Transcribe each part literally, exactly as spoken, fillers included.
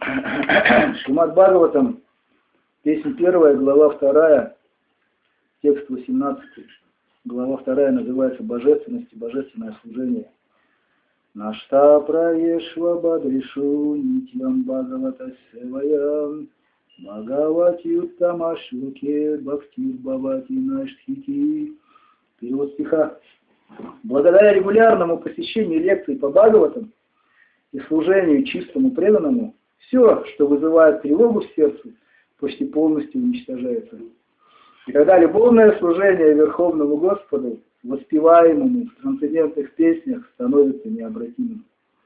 Шримад Бхагаватам, песня первая, глава вторая, текст восемнадцатый. Глава вторая называется «Божественность и божественное служение». Нашта праешва бадришу нитьям Бхагавата севаям Бхагавати уттама шлуке бхактир бхавати наштхити. Перевод стиха. Благодаря регулярному посещению лекций по Бхагаватам и служению чистому преданному, все, что вызывает тревогу в сердце, почти полностью уничтожается. И тогда любовное служение Верховному Господу, воспеваемому в трансцендентных песнях, становится необратимым.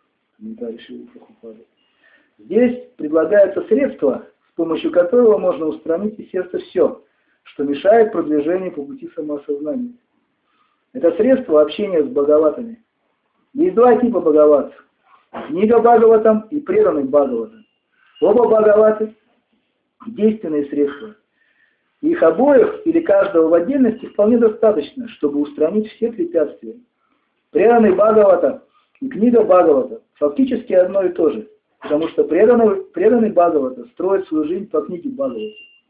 Здесь предлагается средство, с помощью которого можно устранить из сердца все, что мешает продвижению по пути самоосознания. Это средство общения с Бхагаватами. Есть два типа Бхагаватов. Книга Бхагаватам и преданный Бхагаватам. Оба Бхагаваты – действенные средства. Их обоих или каждого в отдельности вполне достаточно, чтобы устранить все препятствия. Преданный Бхагавата и книга Бхагавата фактически одно и то же, потому что преданный, преданный Бхагавата строит свою жизнь по книге Бхагавата,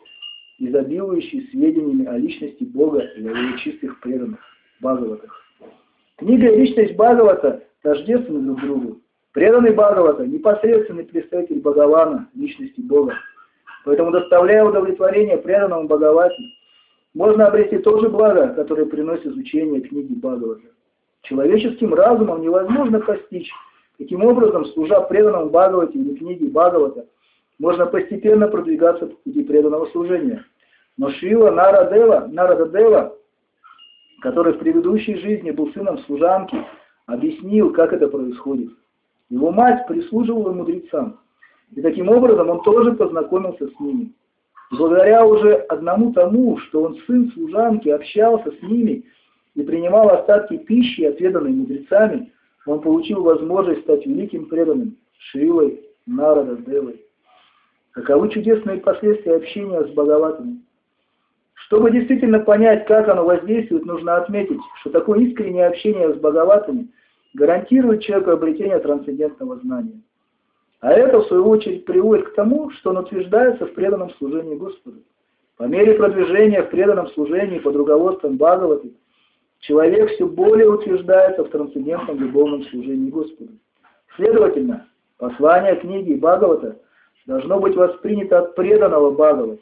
изобилующей сведениями о личности Бога и о его чистых преданных Бхагаватах. Книга и личность Бхагавата тождественны друг другу. Преданный Бхагавата – непосредственный представитель Бхагавана, личности Бога. Поэтому, доставляя удовлетворение преданному Бхагавате, можно обрести то же благо, которое приносит изучение книги Бхагавата. Человеческим разумом невозможно постичь, каким образом, служа преданному Бхагавате или книге Бхагавата, можно постепенно продвигаться по пути преданного служения. Но Шрила Нарадева, Нарададева, который в предыдущей жизни был сыном служанки, объяснил, как это происходит. Его мать прислуживала мудрецам, и таким образом он тоже познакомился с ними. И благодаря уже одному тому, что он сын служанки, общался с ними и принимал остатки пищи, отведанной мудрецами, он получил возможность стать великим преданным Шрилой Нарададевой. Каковы чудесные последствия общения с Бхагаватами? Чтобы действительно понять, как оно воздействует, нужно отметить, что такое искреннее общение с Бхагаватами гарантирует человеку обретение трансцендентного знания. А это, в свою очередь, приводит к тому, что он утверждается в преданном служении Господу. По мере продвижения в преданном служении под руководством Бхагаваты, человек все более утверждается в трансцендентном любовном служении Господу. Следовательно, послание книги Бхагавата должно быть воспринято от преданного Бхагавата.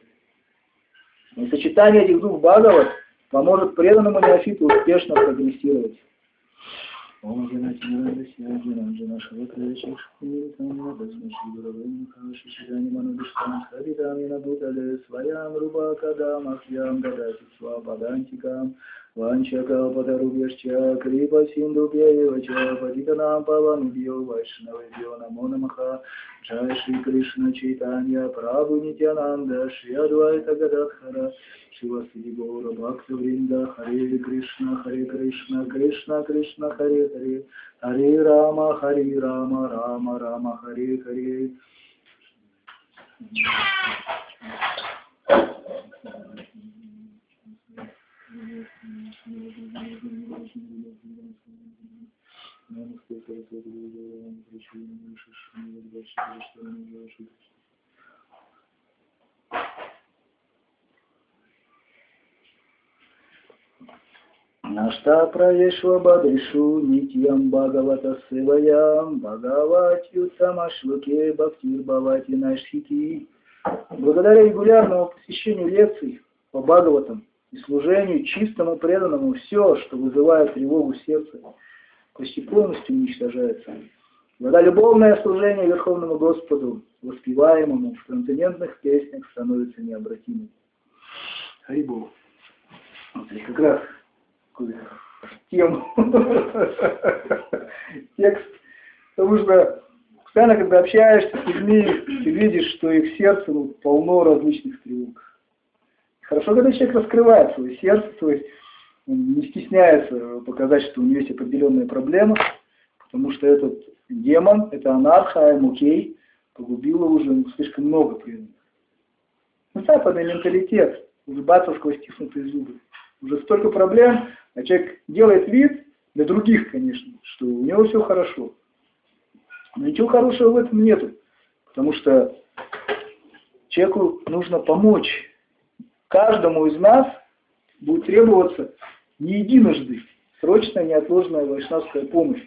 И сочетание этих двух Бхагават поможет преданному неофиту успешно прогрессировать. Om Jana Jana Jana Jana Jana Shavakra Shishkuni Tamma Dasma Shivaravim Kashi Shirani Manudishtam Saridamina Bhutale Svayam Rubaka Makyam Dadati Swapadantikam Vanchaka Patarubhyascha Kripa Sindhu Pyayevacha Patitanam Pavanubhyo Vaishnavibhyo Namo Namaha Jai Shri Krishna Chaitanya Prabhu Nityananda Shri Advaita Gadadhara Shivasili Gaura Bhakta Vrinda Hare Krishna Hare Krishna Krishna Krishna Hare Hare Hare Rama Hare Rama Rama Rama Hare Hare. Нашта праешва бадришу нитьям Бхагавата севаям Бхагавати уттама шлуке бхактир бхавати наштхити. Благодаря регулярному посещению лекций по Бхагаватам и служению чистому преданному, все, что вызывает тревогу в сердце, почти полностью уничтожается. Когда любовное служение Верховному Господу, воспеваемому в трансцендентных песнях, становится необратимым. Харибол. Вот здесь как раз тему, текст, потому что постоянно, когда общаешься с людьми, ты видишь, что их сердце ну, полно различных тревог. Хорошо, когда человек раскрывает свое сердце, то есть он не стесняется показать, что у него есть определенная проблема, потому что этот демон, это анарха, аймукей, погубило уже слишком много преданных. Ну, западный менталитет, улыбаться сквозь стиснутые зубы. Уже столько проблем, а человек делает вид, для других, конечно, что у него все хорошо. Но ничего хорошего в этом нету, потому что человеку нужно помочь. Каждому из нас будет требоваться не единожды срочная неотложная вайшнавская помощь.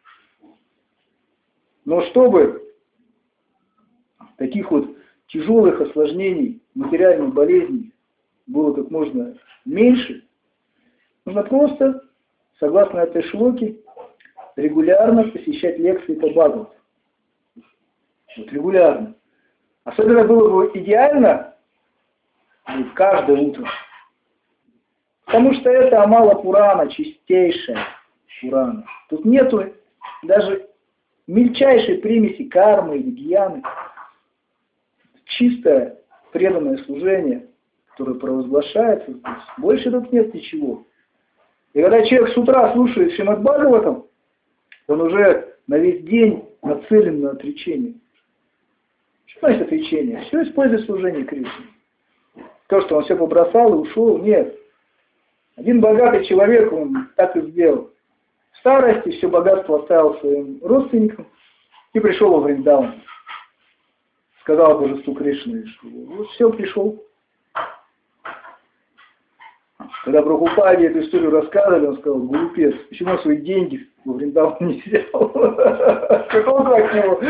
Но чтобы таких вот тяжелых осложнений, материальных болезней было как можно меньше, нужно просто, согласно этой шлоке, регулярно посещать лекции по Бхагавату. Вот регулярно. Особенно было бы идеально каждое утро. Потому что это Амала Пурана, чистейшая Пурана. Тут нету даже мельчайшей примеси кармы или гьяны. Чистое преданное служение, которое провозглашается здесь. Больше тут нет ничего. И когда человек с утра слушает Шримад Бхагаватам, он уже на весь день нацелен на отречение. Что значит отречение? Все использует служение Кришне. То, что он все побросал и ушел, нет. Один богатый человек, он так и сделал. В старости все богатство оставил своим родственникам и пришел во Вриндаван. Сказал божеству Кришны, что вот все, пришел. Когда Прабхупаде эту историю рассказывали, он сказал: глупец, почему он свои деньги во Вриндаван не взял? Какого так его?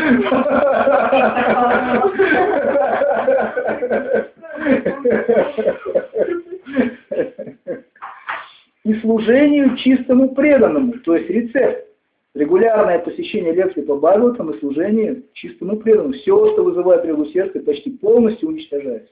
И служению чистому преданному, то есть рецепт. Регулярное посещение лекций по Бхагаватам и служение чистому преданному. Все, что вызывает тревогу сердца, почти полностью уничтожается.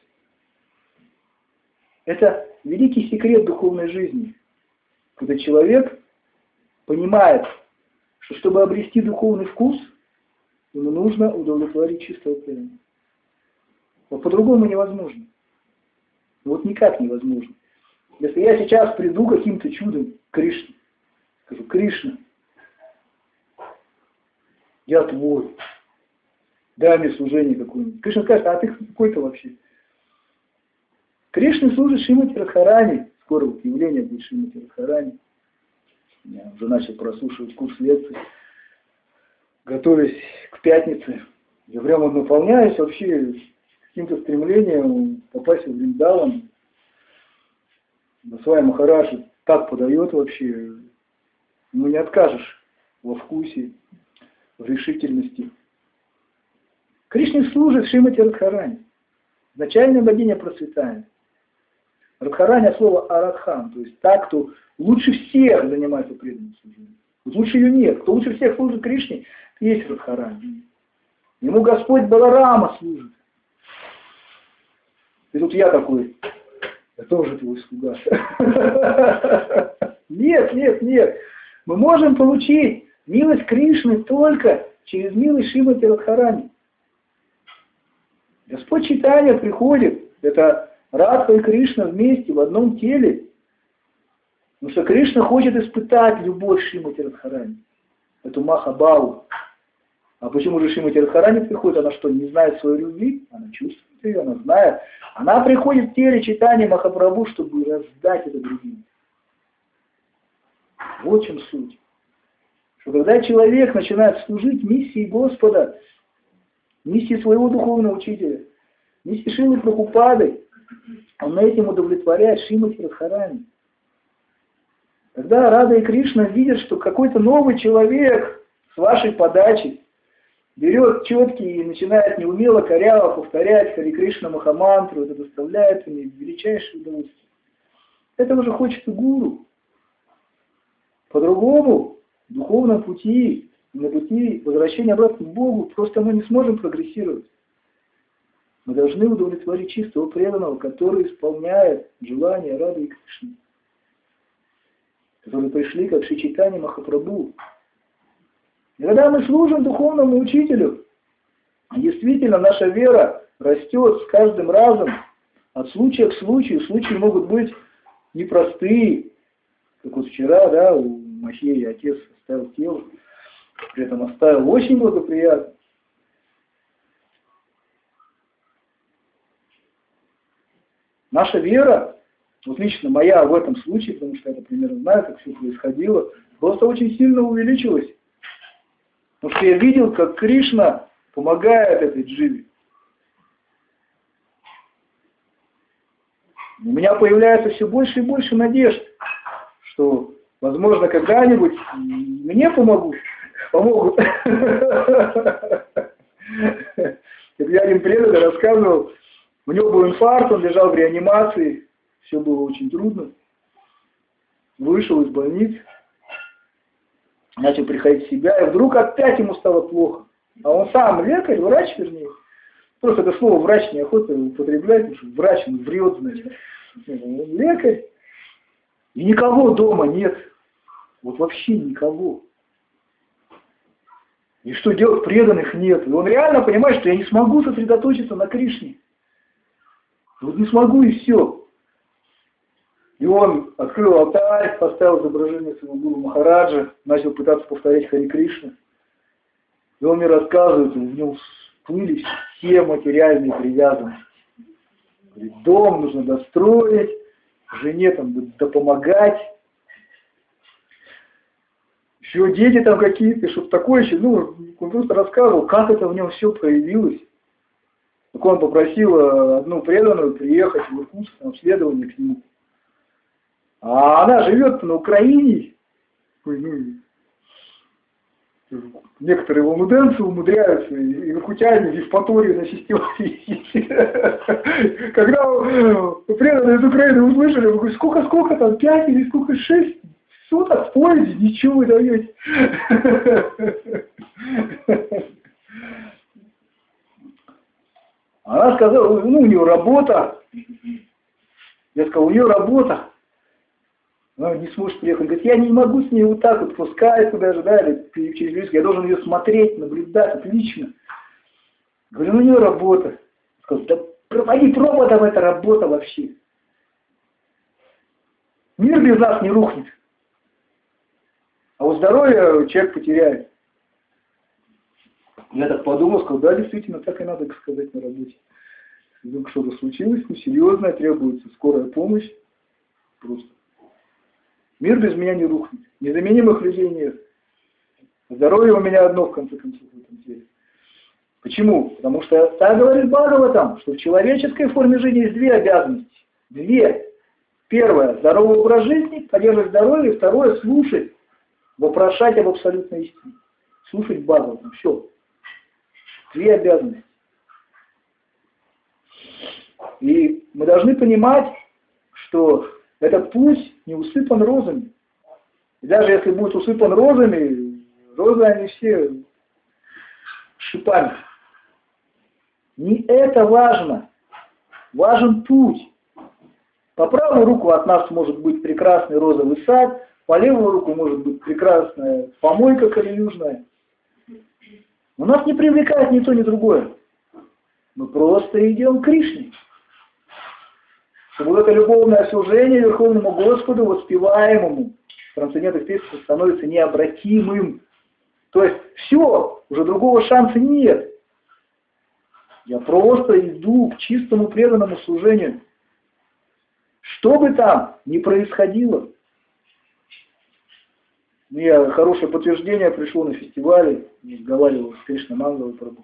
Это великий секрет духовной жизни. Когда человек понимает, что чтобы обрести духовный вкус, ему нужно удовлетворить чистого преданного. Вот по-другому невозможно. Вот никак невозможно. Если я сейчас приду каким-то чудом к Кришне, скажу: Кришна, я твой, дай мне служение какое-нибудь. Кришна скажет: а ты какой-то вообще? Кришна служит Шримати Радхарани. Скоро вот явление будет Шримати Радхарани. Я уже начал прослушивать курс лекций, готовясь к пятнице. Я прямо наполняюсь вообще каким-то стремлением попасть в Вриндаван. Басвай Махарадж так подает вообще, ну не откажешь во вкусе, в решительности. Кришне служит Шримати Радхарани, изначальная богиня процветания. Радхарани от слова Арадхан, то есть та, кто лучше всех занимается преданным служением. Лучше ее нет. Кто лучше всех служит Кришне, есть Радхарани. Ему Господь Баларама служит. И тут я такой: я тоже твой слуга. Нет, нет, нет. Мы можем получить милость Кришны только через милость Шримати Радхарани. Господь Чайтанья приходит, это Радха и Кришна вместе в одном теле. Потому что Кришна хочет испытать любовь Шримати Радхарани, эту Махабхаву. А почему же Шримати Радхарани приходит? Она что, не знает своей любви? Она чувствует ее, она знает. Она приходит в теле Чайтаньи Махапрабху, чтобы раздать это другим. Вот в чем суть. Что когда человек начинает служить миссии Господа, миссии своего духовного учителя, миссии Шрилы Прабхупады, он этим удовлетворяет Шримати Радхарани. Когда Рада и Кришна видят, что какой-то новый человек с вашей подачи берет четки и начинает неумело, коряво повторять Хари Кришна Махамантру, это доставляет им величайшее удовольствие. Это уже хочет и гуру. По-другому, в духовном пути, на пути возвращения обратно к Богу, просто мы не сможем прогрессировать. Мы должны удовлетворить чистого преданного, который исполняет желания Рады и Кришны, которые пришли как Шри Чайтанья Махапрабху. И когда мы служим духовному учителю, действительно наша вера растет с каждым разом, от случая к случаю. Случаи могут быть непростые, как вот вчера, да, у Махеи отец оставил тело, при этом оставил очень благоприятно. Наша вера, вот лично моя в этом случае, потому что я это примерно знаю, как все происходило, просто очень сильно увеличилась. Потому что я видел, как Кришна помогает этой дживе. У меня появляется все больше и больше надежд, что, возможно, когда-нибудь мне помогут. Помогут. Я один преданный рассказывал, у него был инфаркт, он лежал в реанимации, все было очень трудно. Вышел из больницы, начал приходить в себя, и вдруг опять ему стало плохо. А он сам лекарь, врач, вернее. Просто это слово врач неохота употреблять, потому что врач, он врет, значит. Он лекарь. И никого дома нет. Вот вообще никого. И что делать? Преданных нет. И он реально понимает, что я не смогу сосредоточиться на Кришне. Вот не смогу, и все. И он открыл алтарь, поставил изображение своего гуру Махараджа, начал пытаться повторять Хари Кришна. И он мне рассказывает, в нем всплыли все материальные привязанности. Говорит, дом нужно достроить, жене там допомогать. Еще дети там какие-то, что-то такое еще. Ну, он просто рассказывал, как это в нем все проявилось. Так он попросил одну преданную приехать в Иркутск на обследование к нему. А она живет на Украине. Ну, некоторые волнуденцы умудряются, и иркутяне, и Евпаторию на фестивале ездить. Когда преданные из Украины услышали, вы говорите, сколько-сколько там, пять или сколько, шесть суток в поезде, ничего вы даете. Она сказала, ну, у нее работа. Я сказал, у нее работа. Она не сможет приехать. Он говорит, я не могу с ней вот так вот по скайпу даже, да, или через близко. Я должен ее смотреть, наблюдать отлично. Говорю, ну у нее работа. Я сказал, да проводи проводом, это работа вообще. Мир без нас не рухнет. А вот здоровье человек потеряет. Я так подумал, сказал, да, действительно, так и надо сказать на работе. Если что-то случилось, ну, серьезное, требуется скорая помощь. Просто. Мир без меня не рухнет. Незаменимых людей нет. Здоровье у меня одно, в конце концов, в этом деле. Почему? Потому что так говорит Бхагаватам, что в человеческой форме жизни есть две обязанности. Две. Первое, здоровый образ жизни, поддерживать здоровье. Второе, слушать, вопрошать об абсолютной истине. Слушать Бхагаватам. Все. Две обязанности. И мы должны понимать, что этот путь не усыпан розами. И даже если будет усыпан розами, розы они все шипами. Не это важно. Важен путь. По правую руку от нас может быть прекрасный розовый сад, по левую руку может быть прекрасная помойка калиюжная. Но нас не привлекает ни то, ни другое. Мы просто идем к Кришне. Чтобы вот это любовное служение Верховному Господу, воспеваемому в трансцендентных песнях, становится необратимым. То есть все, уже другого шанса нет. Я просто иду к чистому преданному служению. Что бы там ни происходило. Мне хорошее подтверждение пришло на фестивале, разговаривал с Кришна Мангалой Прабху.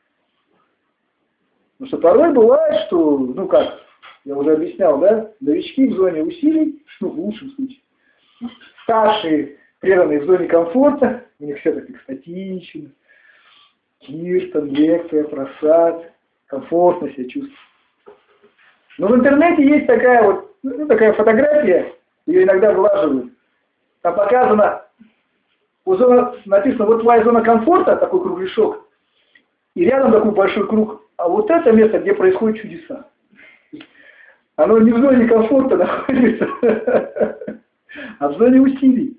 Потому что порой бывает, что, ну как, я уже объяснял, да, новички в зоне усилий, ну в лучшем случае, старшие, преданные в зоне комфорта, у них все так экстатично, киртан, лекция, просад, комфортно себя чувствуют. Но в интернете есть такая вот, ну, такая фотография, ее иногда глаживают. Там показано, вот зона, написано, вот твоя зона комфорта, такой кругляшок, и рядом такой большой круг, а вот это место, где происходят чудеса. Оно не в зоне комфорта находится, а в зоне усилий.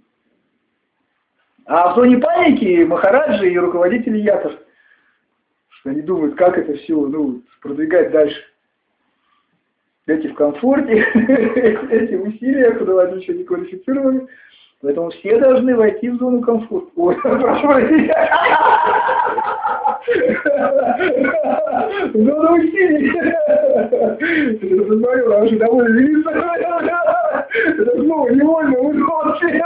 А в зоне паники махараджи и руководители ятов, что они думают, как это все, ну, продвигать дальше. Эти в комфорте, эти в усилиях, куда они еще не квалифицированы. Поэтому все должны войти в зону комфорта. Ой, прошу прощения. В зону усилий. Это посмотрел, потому что довольно велится. Это слово невольно уходит.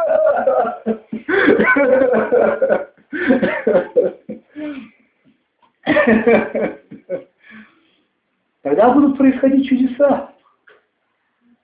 Тогда будут происходить чудеса.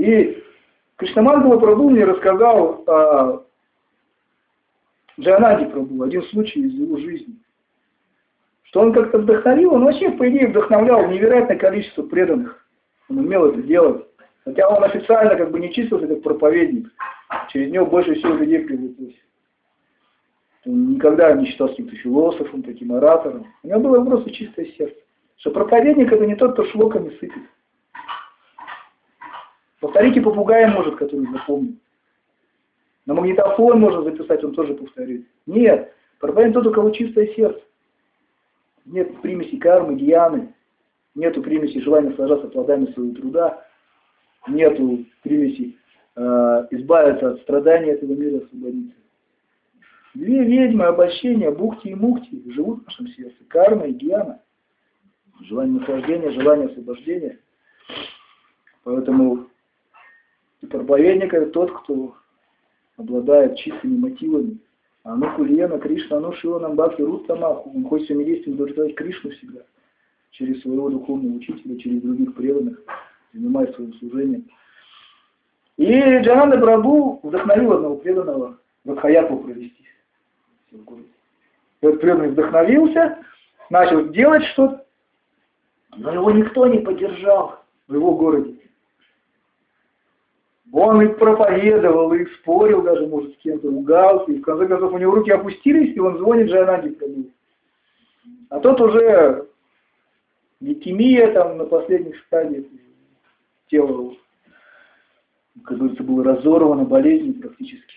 И Кришнамандала Прабху мне рассказал о Джаянанде Прабху, один случай из его жизни. Что он как-то вдохновил, он вообще, по идее, вдохновлял невероятное количество преданных. Он умел это делать. Хотя он официально как бы не числился как проповедник. Через него больше всего людей привлеклось. Он никогда не считался каким-то философом, таким оратором. У него было просто чистое сердце. Что проповедник это не тот, кто шлоками сыпет. Повторите попугая может, который запомнил. На магнитофон можно записать, он тоже повторит. Нет, проповедник тот, у кого чистое сердце. Нет примеси кармы, гьяны, нету примеси желания сложаться плодами своего труда, нету примеси э, избавиться от страданий этого мира, освободиться. Две ведьмы, обольщения, бухти и мухти живут в нашем сердце. Карма и гьяна. Желание наслаждения, желание освобождения. Поэтому проповедник это тот, кто обладает чистыми мотивами. Ану Кульена, Кришна, Ану Шива Намбхакти, Руттамаху. Он хочет своими действиями удовлетворять Кришну всегда. Через своего духовного учителя, через других преданных, занимаясь своим служением. И Джаянанда Прабху вдохновил одного преданного Радхаятву провести в городе. Этот преданный вдохновился, начал делать что-то, но его никто не поддержал в его городе. Он и проповедовал, и спорил даже, может, с кем-то, ругался, и в конце концов у него руки опустились, и он звонит Джаянанде Прабху. А тот уже лейкемия там на последних стадиях, тело, как говорится, было разорвано болезнью практически.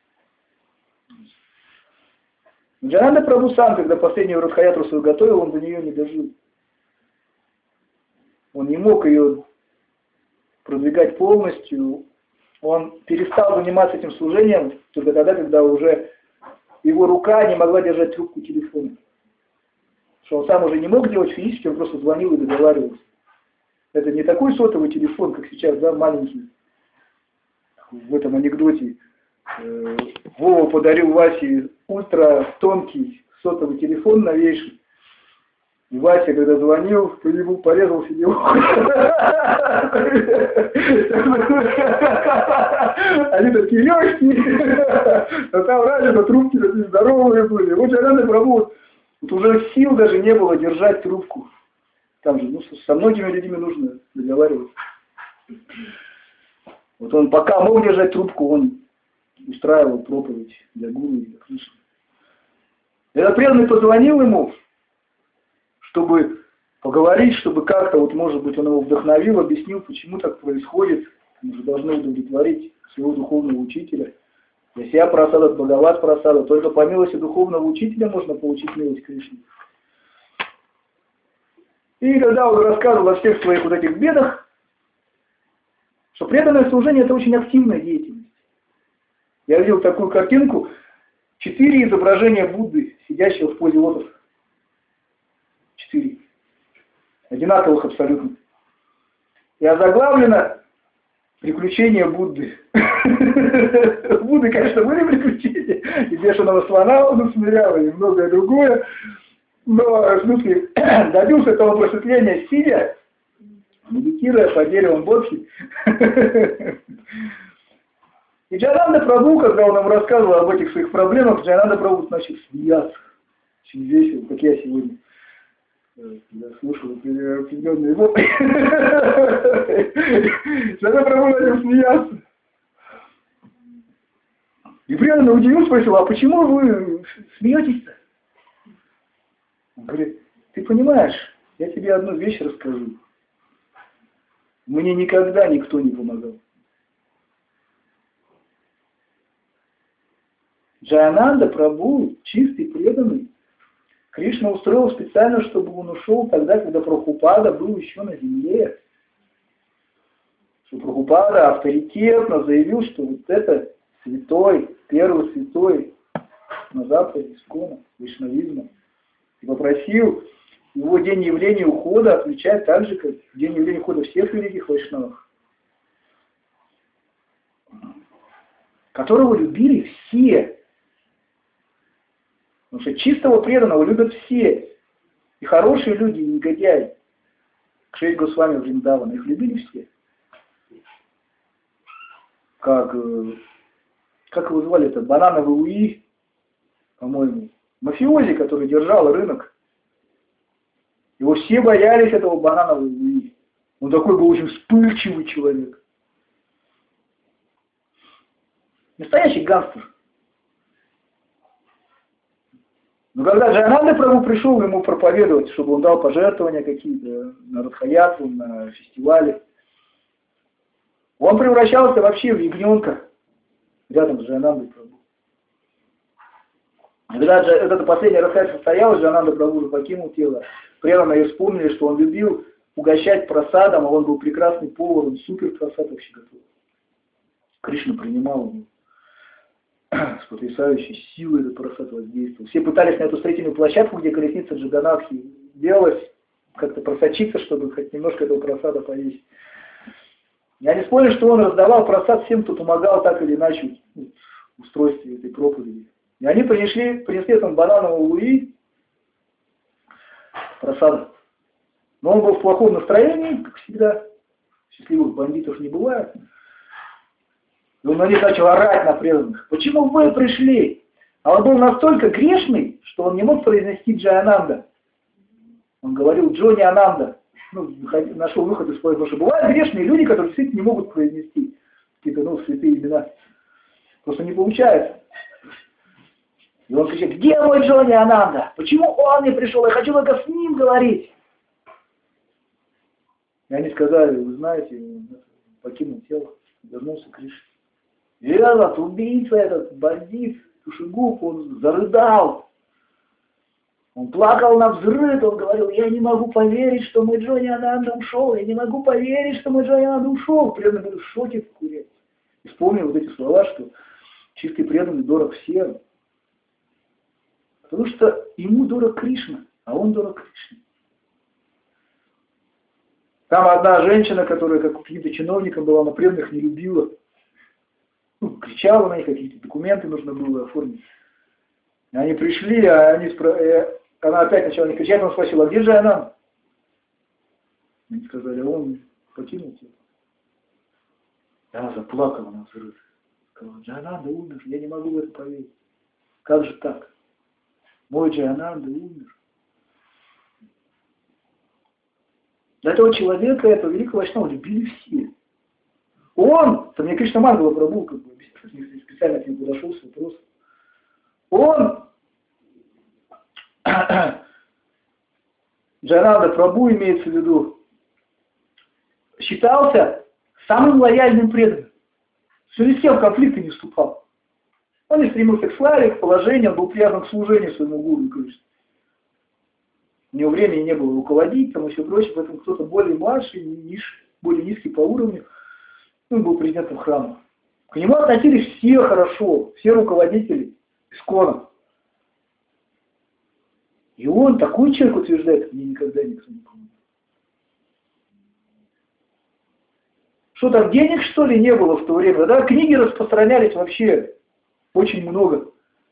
Джаянанда Прабху сам, когда последнюю Радхаятру свою готовил, он до нее не дожил. Он не мог ее продвигать полностью. Он перестал заниматься этим служением только тогда, когда уже его рука не могла держать трубку телефона. Что он сам уже не мог делать физически, он просто звонил и договаривался. Это не такой сотовый телефон, как сейчас, да, маленький. В этом анекдоте э, Вова подарил Васе ультра тонкий сотовый телефон новейший. И Вася, когда звонил, по нему порезал себе ухо. Они такие легкие, а там раньше трубки такие здоровые были. Вот Джаянанда Прабху, вот уже сил даже не было держать трубку. Там же, ну, со многими людьми нужно договариваться. Вот он пока мог держать трубку, он устраивал проповедь для гуру и для Кришны. Этот преданный позвонил ему, чтобы поговорить, чтобы как-то, вот может быть, он его вдохновил, объяснил, почему так происходит. Мы же должны удовлетворить своего духовного учителя. Для себя просада, Бхагават просада. Только по милости духовного учителя можно получить милость Кришны. И когда он рассказывал о всех своих вот этих бедах, что преданное служение это очень активная деятельность. Я видел такую картинку, четыре изображения Будды, сидящего в позе лотоса. Четыре. Одинаковых абсолютно. И озаглавлено «Приключения Будды». Будды, конечно, были приключения. И бешеного слона он усмирял, и многое другое. Но, в смысле, добился этого просветления, сидя, медитируя по деревам Бодхи. И Джаянанда Прабху, когда он нам рассказывал об этих своих проблемах, Джаянанда Прабху начал смеяться. Очень весело, как я сегодня. Я слушал определенные вопли. Джаянанда Прабху начал смеяться. И преданно удивился, спросил, а почему вы смеетесь-то? Он говорит, ты понимаешь, я тебе одну вещь расскажу. Мне никогда никто не помогал. Джаянанда Прабху, чистый, преданный, Кришна устроил специально, чтобы он ушел тогда, когда Прабхупада был еще на земле. Что Прабхупада авторитетно заявил, что вот это святой, первый святой на западе искона, вайшнавизма. И попросил его день явления ухода отмечать так же, как день явления ухода всех великих вайшнавов, которого любили все. Потому что чистого преданного любят все. И хорошие люди, и негодяи. Кшей Госвами Вриндавана, их любили все. как, э, как его звали, это Банановый Луи, по-моему, мафиози, который держал рынок. Его все боялись, этого Бананового Луи. Он такой был очень вспыльчивый человек. Настоящий гангстер. Но когда Джайананда Прабху пришел ему проповедовать, чтобы он дал пожертвования какие-то на Радхаятву, на фестивале, он превращался вообще в ягненка рядом с Джайанандой Прабху. Когда эта последняя Радхаятва состоялась, Джайананда Прабху уже покинул тело. Преданные вспомнили, что он любил угощать прасадом, а он был прекрасный повар, он супер прасад вообще готовил. Кришна принимал его. С потрясающей силой этот прасад воздействовал. Все пытались на эту строительную площадку, где колесница Джаганатхи делалась, как-то просочиться, чтобы хоть немножко этого прасада повесить. И они вспомнили, что он раздавал прасад всем, кто помогал так или иначе в устройстве этой проповеди. И они принесли, принесли этому Банановому Луи прасада. Но он был в плохом настроении, как всегда. Счастливых бандитов не бывает. И он на них начал орать на преданных. Почему вы пришли? А он был настолько грешный, что он не мог произнести Джайананда. Он говорил Джони Ананда. Ну, нашел выход из поезда. Потому что бывают грешные люди, которые действительно не могут произнести какие-то, ну, святые имена. Просто не получается. И он кричит: где мой Джони Ананда? Почему он не пришел? Я хочу только с ним говорить. И они сказали: вы знаете, он покинул тело, вернулся к Кришне. И этот убийца, этот бандит, Тушегуб, он зарыдал. Он плакал на взрыв, он говорил: я не могу поверить, что мой Джони Ананда ушел, я не могу поверить, что мой Джони Ананда ушел. Преданный был в шоке в куре. И вспомнил вот эти слова, что чистый преданный дорог всем. Потому что ему дорог Кришна, а он дорог Кришне. Там одна женщина, которая как каким-то чиновником была, на преданных не любила. Ну, кричала на них, какие-то документы нужно было оформить. И они пришли, а они спро... она опять начала не кричать, он спросил: а где же она? Они сказали: а он покинул тело. И она заплакала на взрыв. Сказала: Джайананда умер, я не могу в это поверить. Как же так? Мой Джайананда умер. Этого человека, этого великого Вайшнава любили все. Он, это мне Кришна Мангала Прабху, как бы, специально к нему подошел с вопросом. Он, Джайананда Прабху имеется в виду, считался самым лояльным преданным. Что ни с кем в конфликты не вступал. Он не стремился к славе, к положению, он был привязан к служению своему гуру Кришне. У него времени не было руководить, там и все прочее, поэтому кто-то более младший, ниш, более низкий по уровню, он был президентом храма. К нему относились все хорошо, все руководители Искона. И он, такой человек утверждает, мне никогда никто не помнит. Что там, денег что ли не было в то время? Да, книги распространялись вообще очень много.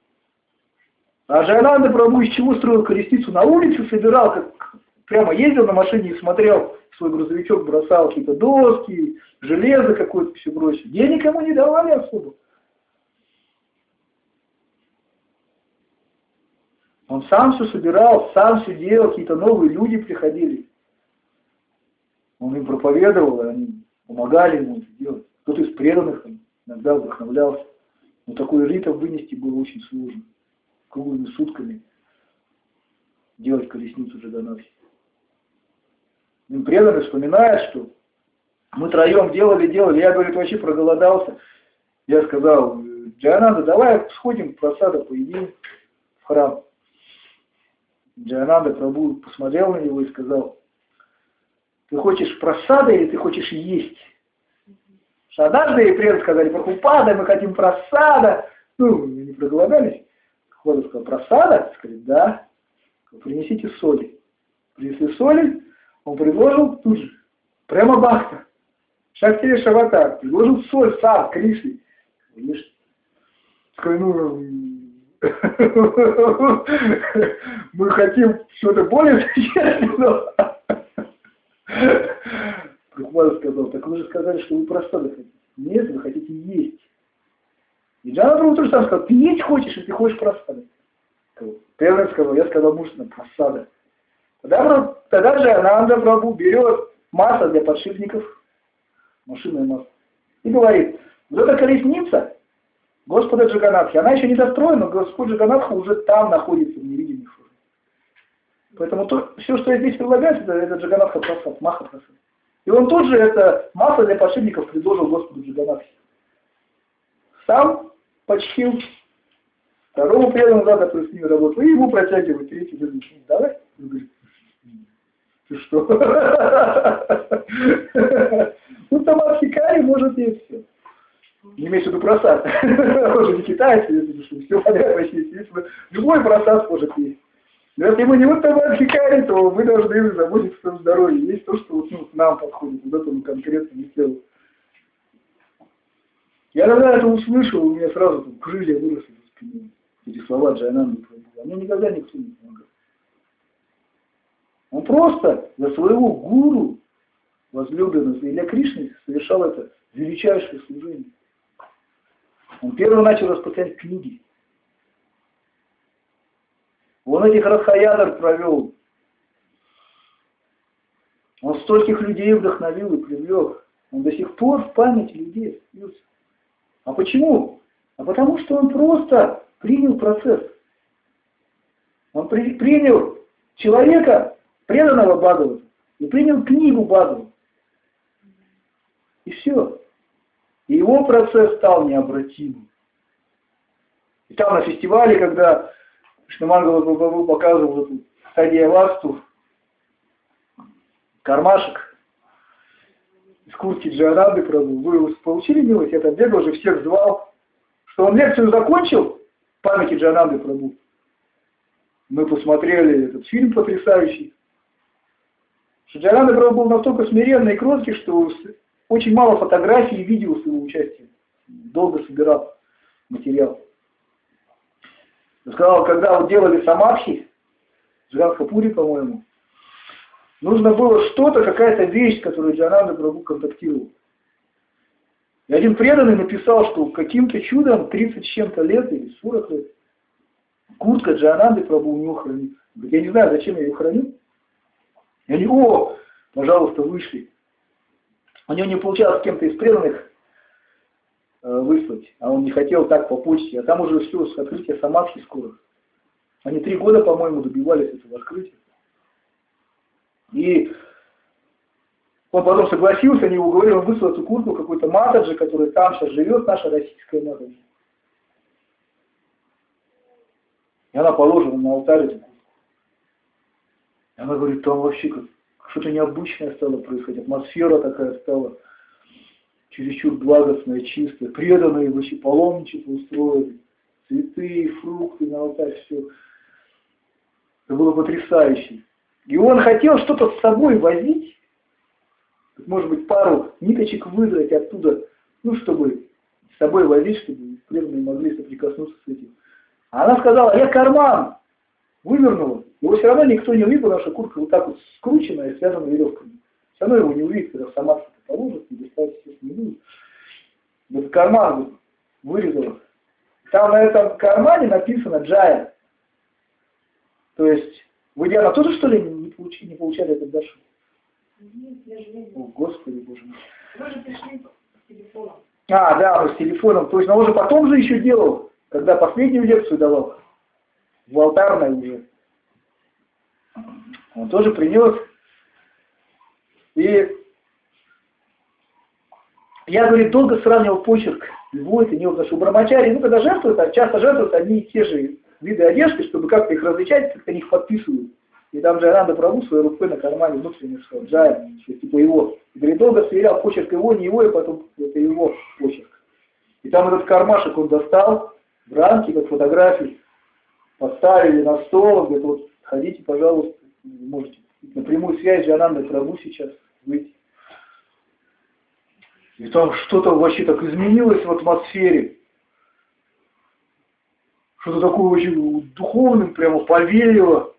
А Джайананда Прабху из чего строил колесницу? На улице собирал, как прямо ездил на машине и смотрел, свой грузовичок бросал какие-то доски, железо какое-то, все прочее. Денег ему не давали особо. Он сам все собирал, сам все делал, какие-то новые люди приходили. Он им проповедовал, и они помогали ему это делать. Кто-то из преданных иногда вдохновлялся. Но такой ритм вынести было очень сложно. Круглыми сутками делать колесницу Джаганатхи. Им преданный вспоминает, что мы троем делали, делали, я, говорит, вообще проголодался. Я сказал: Джайананда, давай сходим, просада поедим в храм. Джайананда Прабху посмотрел на него и сказал: ты хочешь просада или ты хочешь есть? Что однажды и преданные сказали: Прабхупада, мы хотим просада. Ну, не проголодались. Хода сказал: просада? Сказали: да. Принесите соли. Принесли соли, он предложил тут же, прямо бхакта, Шактири Шаватар, предложил соль сам, Кришне. Ешь. Сказали: ну, мы хотим что-то более существенного. Прабхупада сказал: так вы же сказали, что вы просада хотите. Нет, вы хотите есть. И Джанандра тоже сам сказал, ты есть хочешь, и ты хочешь просады. Первый сказал, я сказал мужественно, просада. Тогда, тогда же Ананда Прабху берет масло для подшипников, машинное масло, и говорит, вот эта колесница Господа Джаганатхи, она еще не достроена, но Господь Джаганатха уже там находится в невидимой форме. Поэтому то, все, что я здесь предлагаю, это, это Джаганатха Прасад, Маха Прасад. И он тут же это масло для подшипников предложил Господу Джаганатхи. Сам почтил второго преданного, который с ним работал, и ему протягивает третий, говорит, давай. Он говорит, ты что? Ну, там Хикари может и все. Не имеется в виду просад. Он же не китаец, если что, все подряд почти естественно. Любой просад может есть. Но если мы не вот там Хикари, то вы должны заботиться о своем здоровье. Есть то, что вот, ну, нам подходит, вот это мы конкретно не сделал. Я когда это услышал, у меня сразу там крылья выросли за спиной. Эти слова Джайананды Прабху. А мне никогда никто не помогал. Он просто за своего гуру, возлюбленного, и для Кришны совершал это величайшее служение. Он первый начал распространять книги. Он этих Радхаядар провел. Он стольких людей вдохновил и привлек. Он до сих пор в памяти людей остается. А почему? А потому что он просто принял процесс. Он при, принял человека, преданного Бхагавату, и принял книгу Бхагавату. И все. И его процесс стал необратимым. И там на фестивале, когда Шримангала показывал эту Садьявасту, кармашек из куртки Джайананды Прабху, вы получили милость? Я там бегал, уже всех звал, что он лекцию закончил в памяти Джайананды Прабху. Мы посмотрели этот фильм потрясающий. Что Джайананда Прабху был настолько смиренный и кроткий, что очень мало фотографий и видео с его участием. Долго собирал материал. Я сказал, когда вот делали самадхи, Джганхапури, по-моему, нужно было что-то, какая-то вещь, с которой Джайананда Прабху контактировал. И один преданный написал, что каким-то чудом тридцать с чем-то лет или сорок лет куртка Джайананды Прабху у него хранится. Я не знаю, зачем я ее храню. И они, о, пожалуйста, вышли. У него не получалось с кем-то из преданных э, выслать, а он не хотел так по почте. А там уже все, с открытия самадхи скоро. Они три года, по-моему, добивались этого открытия. И он потом согласился, они его уговорили, он выслал эту куртку какой-то матаджи, который там сейчас живет, наша российская матаджи. И она положена на алтарь эту куртку. И она говорит, там вообще как что-то необычное стало происходить, атмосфера такая стала чересчур благостная, чистая, преданные вообще паломничество устроили, цветы, фрукты на алтарь, все. Это было потрясающе. И он хотел что-то с собой возить, может быть, пару ниточек выдрать оттуда, ну, чтобы с собой возить, чтобы преданные могли соприкоснуться с этим. А она сказала, я карман вывернула. Его все равно никто не увидит, потому что куртка вот так вот скручена и связана веревками. Все равно его не увидит, когда сама что-то положит, и достать, естественно, не будет. Этот карман вырезала. Там на этом кармане написано Джая. То есть, вы, Диана, тоже, что ли, не получили, не получали этот даршан? Нет, я же не О, Господи, Боже мой. Вы же пришли с телефоном. А, да, он с телефоном. То есть, он уже потом же еще делал, когда последнюю лекцию давал. В алтарной уже. Он тоже принес. И я, говорит, долго сравнивал почерк его и него, потому что у брамачари, ну, когда жертвуют, часто жертвуют одни и те же виды одежды, чтобы как-то их различать, как-то них подписывают. И там Джайананда Прабху своей рукой на кармане внутренне сказал, Джая, что типа его. И, говорит, долго сверял почерк его, не его, и потом это его почерк. И там этот кармашек он достал, в рамке, как фотографии, поставили на стол, говорит, вот, ходите, пожалуйста, вы можете на прямую связь Джайананда Прабху сейчас выйти. И там что-то вообще так изменилось в атмосфере. Что-то такое очень духовным, прямо повеяло.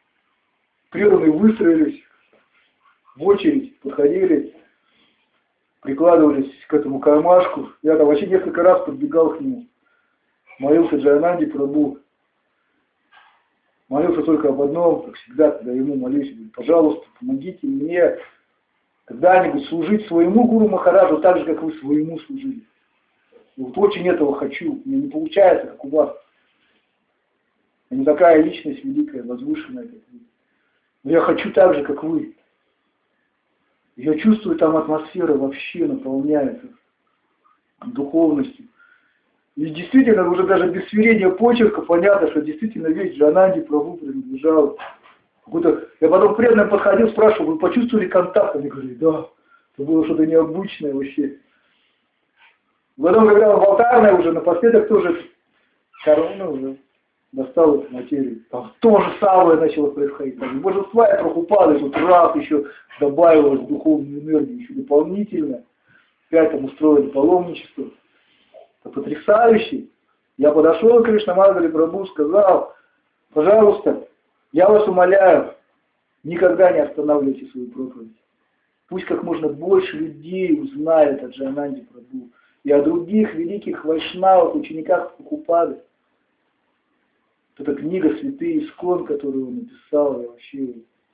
Преданные выстроились в очередь, подходили. прикладывались к этому кармашку. Я там вообще несколько раз подбегал к нему. Молился Джайананде Прабху. Молился только об одном, как всегда, когда ему молюсь, говорю, пожалуйста, помогите мне когда-нибудь служить своему Гуру Махараджу так же, как вы своему служили. И вот очень этого хочу. Мне не получается, как у вас. Я не такая личность великая, возвышенная, как вы. Но я хочу так же, как вы. Я чувствую, там атмосфера вообще наполняется духовностью. И действительно, уже даже без сверения почерка понятно, что действительно весь Джайананде Прабху принадлежал. Я потом к преданным подходил, спрашивал, вы почувствовали контакт? Они говорили, да, это было что-то необычное вообще. Потом, когда он в алтарной уже напоследок тоже ну, уже достал эту материю. Там то же самое начало происходить. Там божества и Прабхупады, тут раз еще добавилось духовную энергию, еще дополнительно. Опять там устроили паломничество. Это потрясающе. Я подошел к Кришнамаргари Прабху, сказал, пожалуйста, я вас умоляю, никогда не останавливайте свою проповедь. Пусть как можно больше людей узнает о Джайананде Прабху и о других великих вайшнавах, учениках Прабхупады. Это книга «Святые Искон», которую он написал, я вообще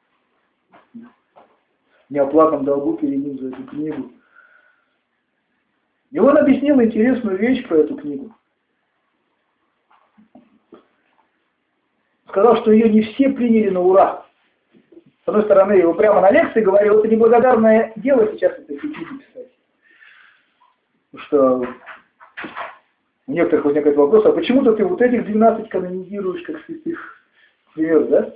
в неоплатном долгу перед ним за эту книгу. И он объяснил интересную вещь про эту книгу. Сказал, что ее не все приняли на ура. С одной стороны, его прямо на лекции говорил, это неблагодарное дело сейчас этой книги писать. Потому что у некоторых возникает вопрос, а почему-то ты вот этих двенадцать канонизируешь как святых, например, да?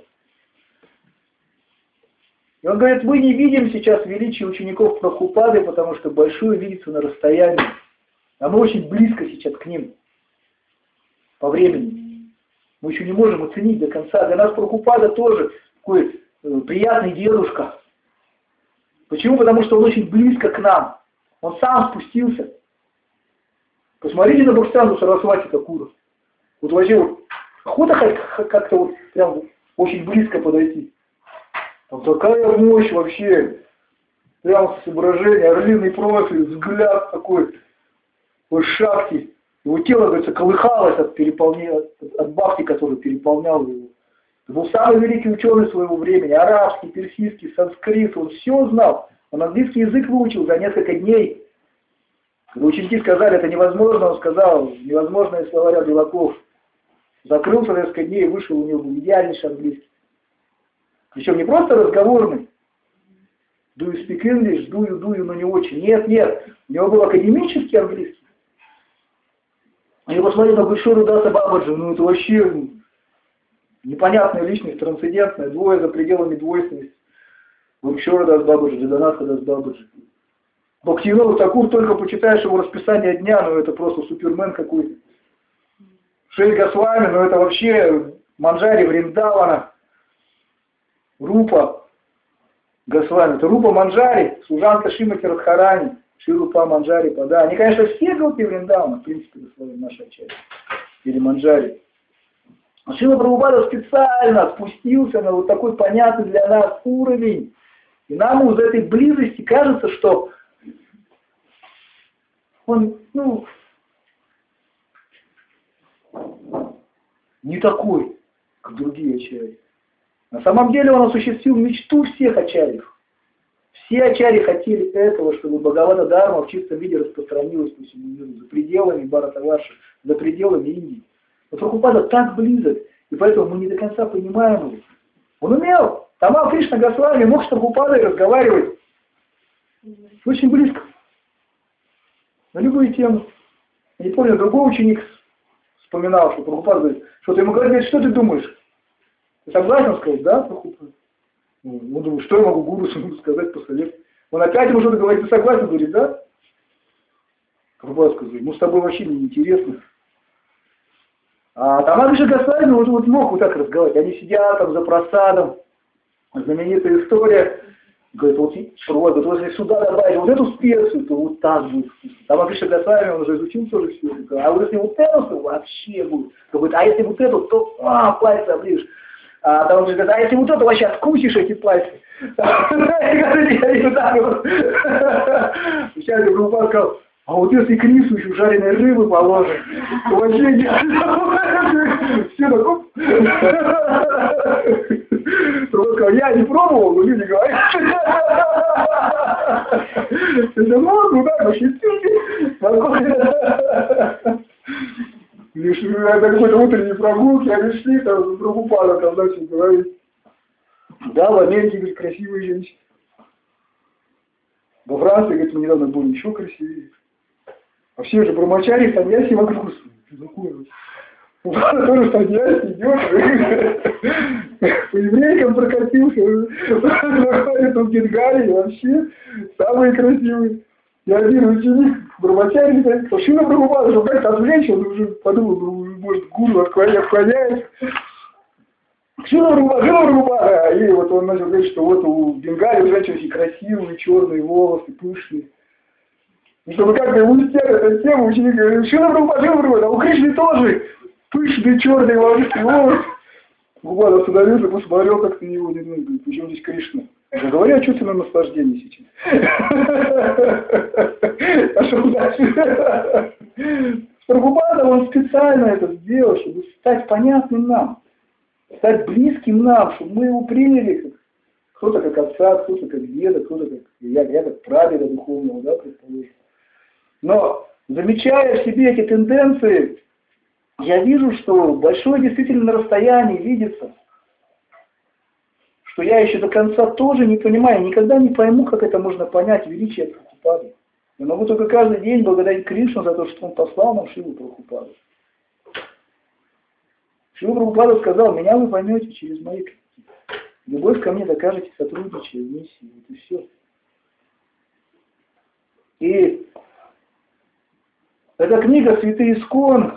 И он говорит, мы не видим сейчас величия учеников Прабхупады, потому что большое видится на расстоянии. А мы очень близко сейчас к ним по времени. Мы еще не можем оценить до конца. Для нас Прабхупада тоже такой э, приятный дедушка. Почему? Потому что он очень близко к нам. Он сам спустился. Посмотрите на Бхактисиданта Сарасвати Такура. Вот вообще вот охота как-то вот прям очень близко подойти. Там такая мощь вообще, прям соображение, орлиный профиль, взгляд такой, такой шахти. Его тело, говорится, колыхалось от, переполнения, от бхакти, который переполнял его. Это был самый великий ученый своего времени, арабский, персидский, санскрит, он все знал. Он английский язык выучил за несколько дней. Когда ученики сказали, это невозможно, он сказал, невозможно из словаря дураков. Закрылся за несколько дней и вышел, у него был идеальнейший английский. Причем не просто разговорный. Do you speak English? Do you, do you, но не очень. Нет, нет. У него был академический английский. Я посмотрел на Бхишуру Даса Бабаджи, ну это вообще непонятная личность, трансцендентная, двое за пределами двойственности. Бхишура Дас Бабаджи, Джаганатха Дас Бабаджи. Бхактивинода Такур, только почитаешь его расписание дня, ну это просто супермен какой-то. Шри Госвами, ну это вообще Манджари Вриндавана. Рупа Госвами, это Рупа Манджари, служанка Шримати Радхарани, Шри-Рупа Манджари, да. Они, конечно, все галки Вриндавана, в принципе, Госвами нашей части, или Манджари. А Шрила Прабхупада специально спустился на вот такой понятный для нас уровень. И нам из этой близости кажется, что он, ну, не такой, как другие ачарьи. На самом деле он осуществил мечту всех ачарьев. Все ачарьи хотели этого, чтобы Бхагавата Дхарма в чистом виде распространилась по всему миру, за пределами Бхаратаварши, за пределами Индии. Но Прабхупада так близок, и поэтому мы не до конца понимаем его. Он умел. Тамал Кришна Госвами мог с Прабхупадой разговаривать очень близко. На любые темы. Я не помню, другой ученик вспоминал, что Прабхупада говорит, что ты ему говоришь, что ты думаешь? Ты согласен? Он сказал, да, Прабхупада. Он думает, что я могу гуру своему сказать, посоветовать. Он опять ему что-то говорит, ты согласен? Говорит, да. Прабхупада сказал, ну с тобой вообще не интересно. А там Агриша Госвами вот, вот мог вот так разговаривать. Они сидят там за просадом. Знаменитая история. Говорит, вот, Прабхупада, вот если сюда добавить вот эту специю, то вот так будет. Там Агриша Госвами, он уже изучил тоже все. А вот если вот эту, то вообще будет. Говорит, а если вот эту, то а, пальцы оближешь. А там же говорят, а если вот это вообще откусишь эти пальцы? Сейчас Прабхупада сказал, а вот если к рису еще жареной рыбы положим, то вообще нет. Все такое. Прабхупада сказал, я не пробовал, но люди говорят. Это можно, да, пощастили. Лишь на какой-то утренней прогулке они шли, там Прабхупада там начал говорить. Да, в Америке, говорит, красивые женщины. Во Франции, говорит, мы недавно были еще красивее. А все же брамачари, саньяси вокруг. Прабхупада тоже саньяси идет. По еврейкам прокатился. Находит в Бенгалии вообще самые красивые. И один ученик, брамачари, говорит, почему на Прабхупада, чтобы как-то отвлечь, он уже подумал, может, гуру отклоняет. Почему на Прабхупада? И вот он начал говорить, что вот у Бенгалии у женщин очень красивые, черные волосы, пышные. И чтобы как-то уйти от этой темы, ученик говорит, что на Прабхупада, что на Прабхупада? А у Кришны тоже пышные, черные волосы. Прабхупада остановился, посмотрел как на него, не знаю, говорит, почему здесь Кришна? Я говорю, а что ты на наслаждении сейчас? Пошел дальше. Прабхупада, он специально это сделал, чтобы стать понятным нам, стать близким нам, чтобы мы его приняли, кто-то как отца, кто-то как деда, кто-то как я, я как прадеда духовного, да, предположим. Но замечая в себе эти тенденции, я вижу, что большое действительно на расстоянии видится, что я еще до конца тоже не понимаю, никогда не пойму, как это можно понять, величие Прабхупады. Я могу только каждый день благодарить Кришну за то, что он послал нам Шрилу Прабхупаду. Шрила Прабхупада сказал, меня вы поймете через мои книги. Любовь ко мне докажете, сотрудничая вместе. Вот и все. И эта книга «Святый Искон»,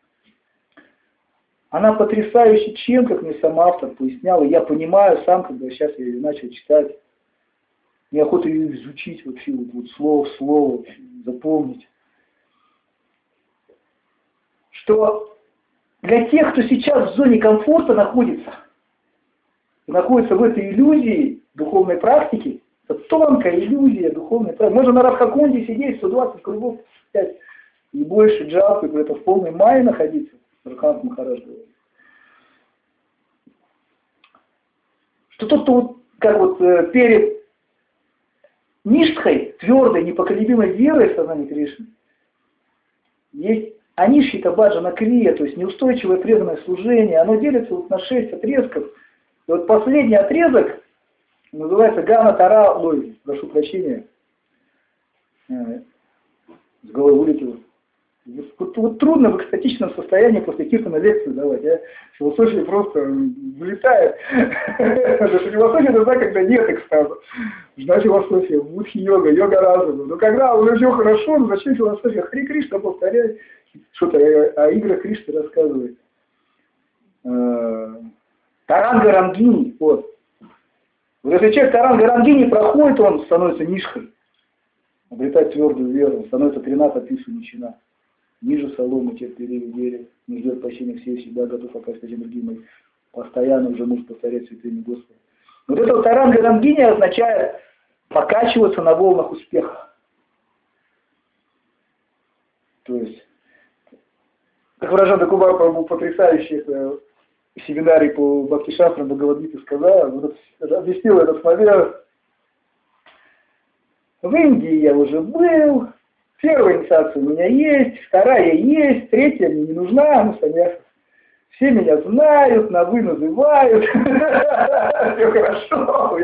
она потрясающая чем, как мне сам автор пояснял, и я понимаю сам, когда сейчас я ее начал читать, мне охота ее изучить вообще, вот, вот слово в слово, запомнить. Что для тех, кто сейчас в зоне комфорта находится, находится в этой иллюзии духовной практики, это тонкая иллюзия духовной практики. Можно на Радхакунде сидеть сто двадцать кругов, пять и больше джапы, это в полной майе находиться. Раханат Махарадж говорит. Что тот, кто вот, как вот э, перед Ништхой, твердой, непоколебимой верой в сознание Кришны, есть Анишхита Баджана Крия, то есть неустойчивое преданное служение, оно делится вот на шесть отрезков. И вот последний отрезок называется Гана Тара, ой, прошу прощения, э, с головы вылетело. Вот, вот трудно в экстатичном состоянии после киртана лекцию давать, а философия просто вылетает. Потому что философия нужна, когда нет экстаза. Нужна философия, будхи-йога, йога разума. Но когда уже все хорошо, ну зачем философия? Хари Кришна повторяет, что-то о играх Кришны рассказывает. Таранга Рангини, вот. Вот если человек Таранга Рангини проходит, он становится нишхой. Обретает твердую веру, он становится Трината Пису Ничина. Ниже соломы, терпеливый дерево, не ждет прощения всех, всегда готов оказать всем другим, постоянно уже может повторять святыми Господа. Вот это вот Таранга Рангини означает покачиваться на волнах успеха. То есть, как выражен Кубар был потрясающий это, семинарий по Бхакти-шастрам Бхагавад-гите сказал, вот это, объяснил этот момент. В Индии я уже был. Первая инициация у меня есть, вторая есть, третья мне не нужна, ну, саньяса. Все меня знают, на «вы» называют. Все хорошо.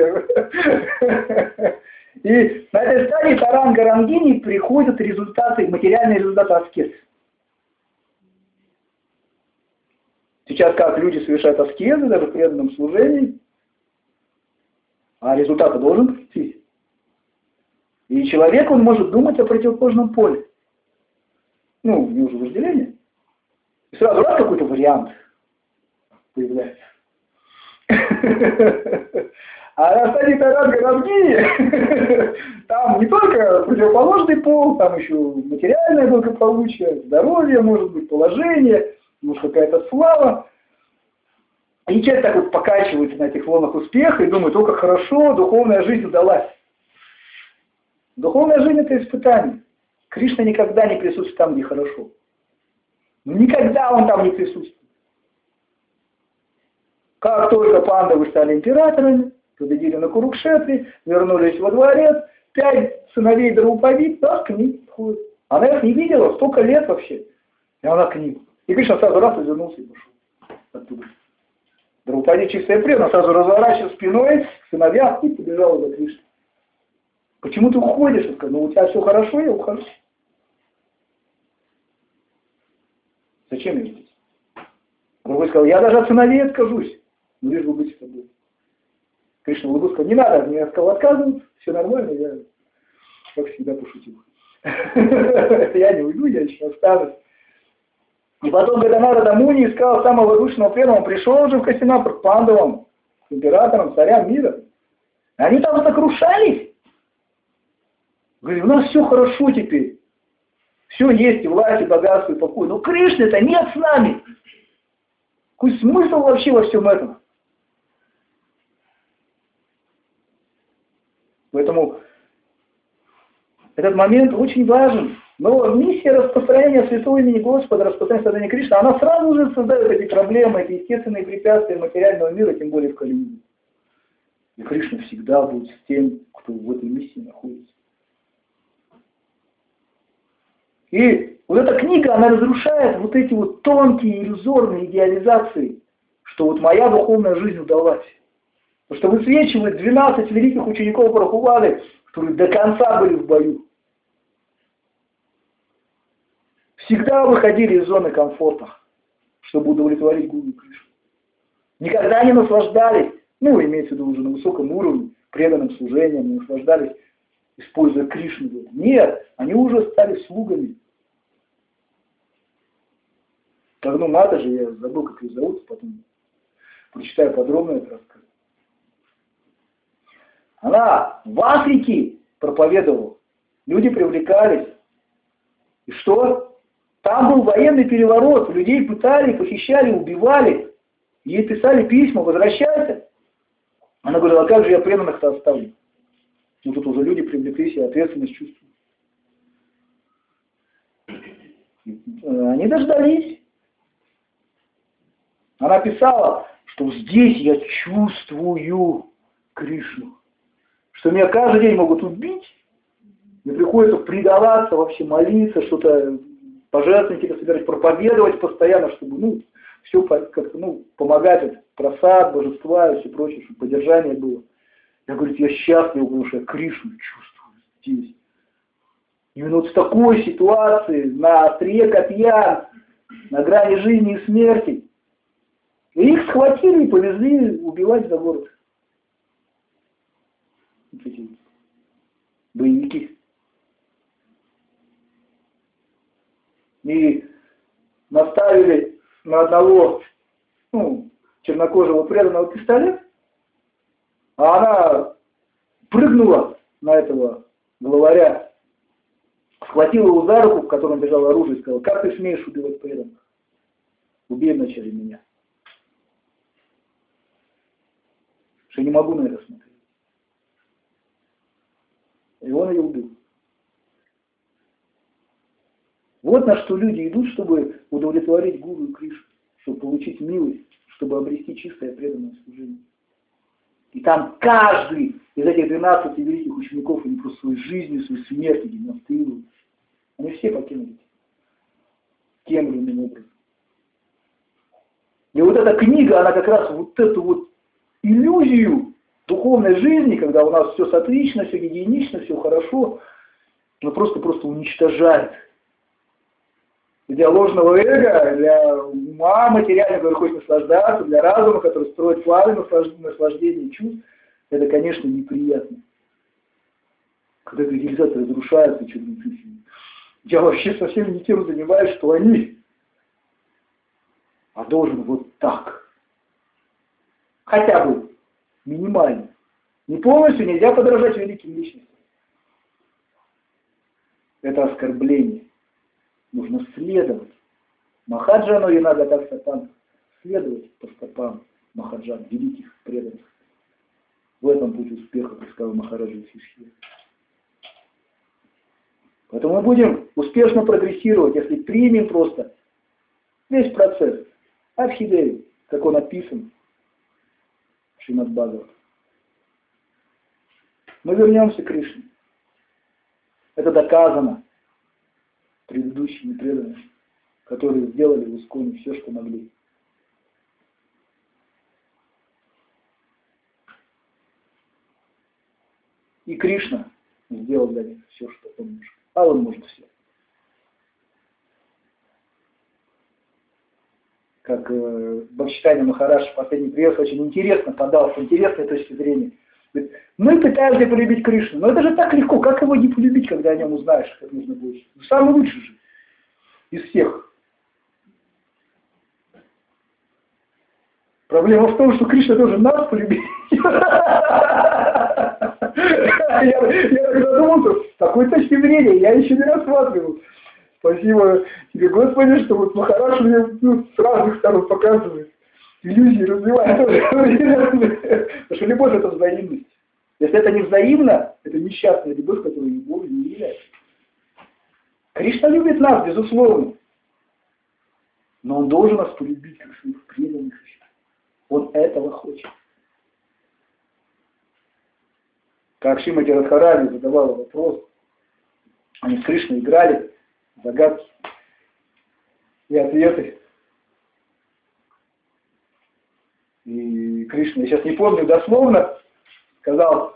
И на этой стадии Таранга Рангини приходят результаты, материальные результаты аскезы. Сейчас как люди совершают аскезы, даже в преданном служении, а результаты должен прийти. И человек, он может думать о противоположном поле. Ну, у него же вожделение. И сразу раз какой-то вариант появляется. А на стадии Таранга Рангини там не только противоположный пол, там еще материальное благополучие, здоровье, может быть, положение, может какая-то слава. И человек так вот покачивается на этих волнах успеха и думает, о, как хорошо, духовная жизнь удалась. Духовная жизнь – это испытание. Кришна никогда не присутствует там, где хорошо. Никогда он там не присутствует. Как только пандавы стали императорами, победили на Курукшетре, вернулись во дворец, пять сыновей Драупади, да, к ним ходят. Она их не видела столько лет вообще. И она к ним. И Кришна сразу раз развернулся и пошел оттуда. Драупади чистая преданность, сразу разворачивая спиной к сыновьям и побежала за Кришной. Почему ты уходишь? Он сказал, ну у тебя все хорошо, я ухожу. Зачем я здесь? Другой сказал, я даже от сыновей откажусь, но лишь бы быть с тобой. Кришна улыбнулся, сказал, не надо, мне сказал отказываться, все нормально, я, как всегда, пошутил. Я не уйду, я еще останусь. И потом, когда Нарада Муни искал самого возвышенного преданного, он пришел уже в Хастинапур к пандавам, к императорам, царям мира. Они там сокрушались. Говорит, у нас все хорошо теперь. Все есть, и власть, и богатство, и покой. Но Кришны-то нет с нами. Какой смысл вообще во всем этом? Поэтому этот момент очень важен. Но миссия распространения святого имени Господа, распространения сознания Кришны, она сразу же создает эти проблемы, эти естественные препятствия материального мира, тем более в Кали-юге. И Кришна всегда будет с тем, кто в этой миссии находится. И вот эта книга, она разрушает вот эти вот тонкие иллюзорные идеализации, что вот моя духовная жизнь удалась. Потому что высвечивает двенадцать великих учеников Прабхупады, которые до конца были в бою. Всегда выходили из зоны комфорта, чтобы удовлетворить Гуру Кришну. Никогда не наслаждались, ну, имеется в виду уже на высоком уровне, преданным служением, не наслаждались, используя Кришну. Нет, они уже стали слугами. Как, ну, надо же, я забыл, как ее зовут, потом прочитаю подробно этот рассказ. Она в Африке проповедовала. Люди привлекались. И что? Там был военный переворот. Людей пытали, похищали, убивали. Ей писали письма, возвращайся. Она говорила, а как же я преданных-то оставлю? Ну тут уже люди привлеклись и ответственность чувствуют. Они дождались. Она писала, что здесь я чувствую Кришну. Что меня каждый день могут убить. Мне приходится предаваться, вообще молиться, что-то пожертвовать, какие-то собирать, проповедовать постоянно, чтобы, ну, все как-то, ну, помогать, вот, просад, божества и все прочее, чтобы поддержание было. Я говорю, я счастлив, потому что я Кришну чувствую здесь. Именно вот в такой ситуации, на острие копья, на грани жизни и смерти. И их схватили и повезли убивать за город. Вот эти боевики. И наставили на одного, ну, чернокожего преданного пистолет, а она прыгнула на этого главаря, схватила его за руку, в котором держал оружие, и сказала, как ты смеешь убивать преданных? Убей вначале меня. Что я не могу на это смотреть. И он ее убил. Вот на что люди идут, чтобы удовлетворить Гуру и Кришну, чтобы получить милость, чтобы обрести чистое преданное служение. И там каждый из этих двенадцати великих учеников, они просто своей жизнью, своей смертью демонстрируют. Они все покинули тем или иным образом. И вот эта книга, она как раз вот эту вот иллюзию духовной жизни, когда у нас все сотрично, все гигиенично, все хорошо, она просто-просто уничтожает. Для ложного эго, для ума материального, который хочет наслаждаться, для разума, который строит планы наслаждения чувств, это, конечно, неприятно. Когда эта идеализация разрушается, что я вообще совсем не тем занимаюсь, что они, а должен вот так. Хотя бы минимально. Не полностью нельзя подражать великим личностям. Это оскорбление. Нужно следовать. Махаджану и Нагатак Сатан. Следовать по стопам Махаджан, великих преданных. В этом путь успеха, как сказал Махараджа Юдхистхира. Поэтому мы будем успешно прогрессировать, если примем просто весь процесс Абхидеви, как он описан в Шримад Бхагават. Мы вернемся к Кришне. Это доказано предыдущими преданными, которые сделали в Исконе все, что могли. И Кришна сделал для них все, что он может. А он может все. Как э, Бхактисиданта Махарадж в последний приезд очень интересно подал, с интересной точки зрения. Говорит, мы пытаемся полюбить Кришну, но это же так легко, как его не полюбить, когда о нем узнаешь, как нужно будет. Самый лучший же из всех. Проблема в том, что Кришна тоже нас полюбил. Я так задумался, с такой точки зрения я еще не рассматривал. Спасибо тебе, Господи, что вот Махарадж мне ну, с разных сторон показывает. Иллюзии развивает. Потому что любовь — это взаимность. Если это не взаимно, это несчастная любовь, которая любовью не является. Кришна любит нас, безусловно. Но он должен нас полюбить, как своих преданных. Он этого хочет. Как Шримати Радхарани задавала вопрос, они с Кришной играли, загадки и ответы. И Кришна, я сейчас не помню дословно, сказал,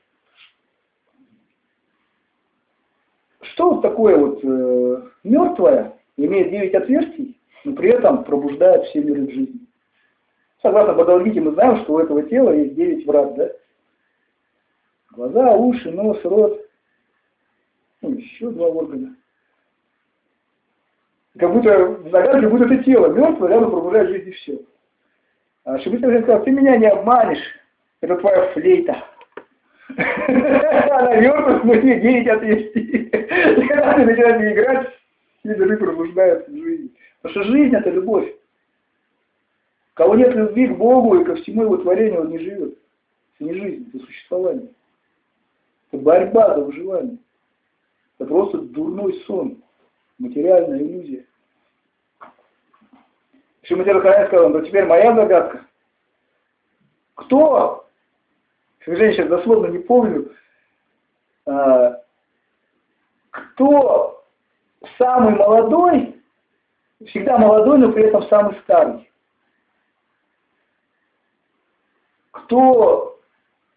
что вот такое вот э, мертвое, имеет девять отверстий, но при этом пробуждает все миры жизни. Согласно Бхагавад-гите, мы знаем, что у этого тела есть девять врат, да? Глаза, уши, нос, рот, ну, еще два органа. Как будто в загадке будет это тело мертвое, рядом пробуждает жизнь и все. А Шримати сказал, ты меня не обманешь, это твоя флейта. Она мертвая, но не девять отверстий. Когда ты начинаешь играть, все миры пробуждаются в жизни. Потому что жизнь — это любовь. У кого нет любви к Богу и ко всему его творению, он не живет. Это не жизнь, это существование. Это борьба за выживание. Это просто дурной сон, материальная иллюзия. Шримати Радхарани сказал, ну теперь моя загадка. Кто, к сожалению, сейчас дословно не помню, а, кто самый молодой, всегда молодой, но при этом самый старый? Кто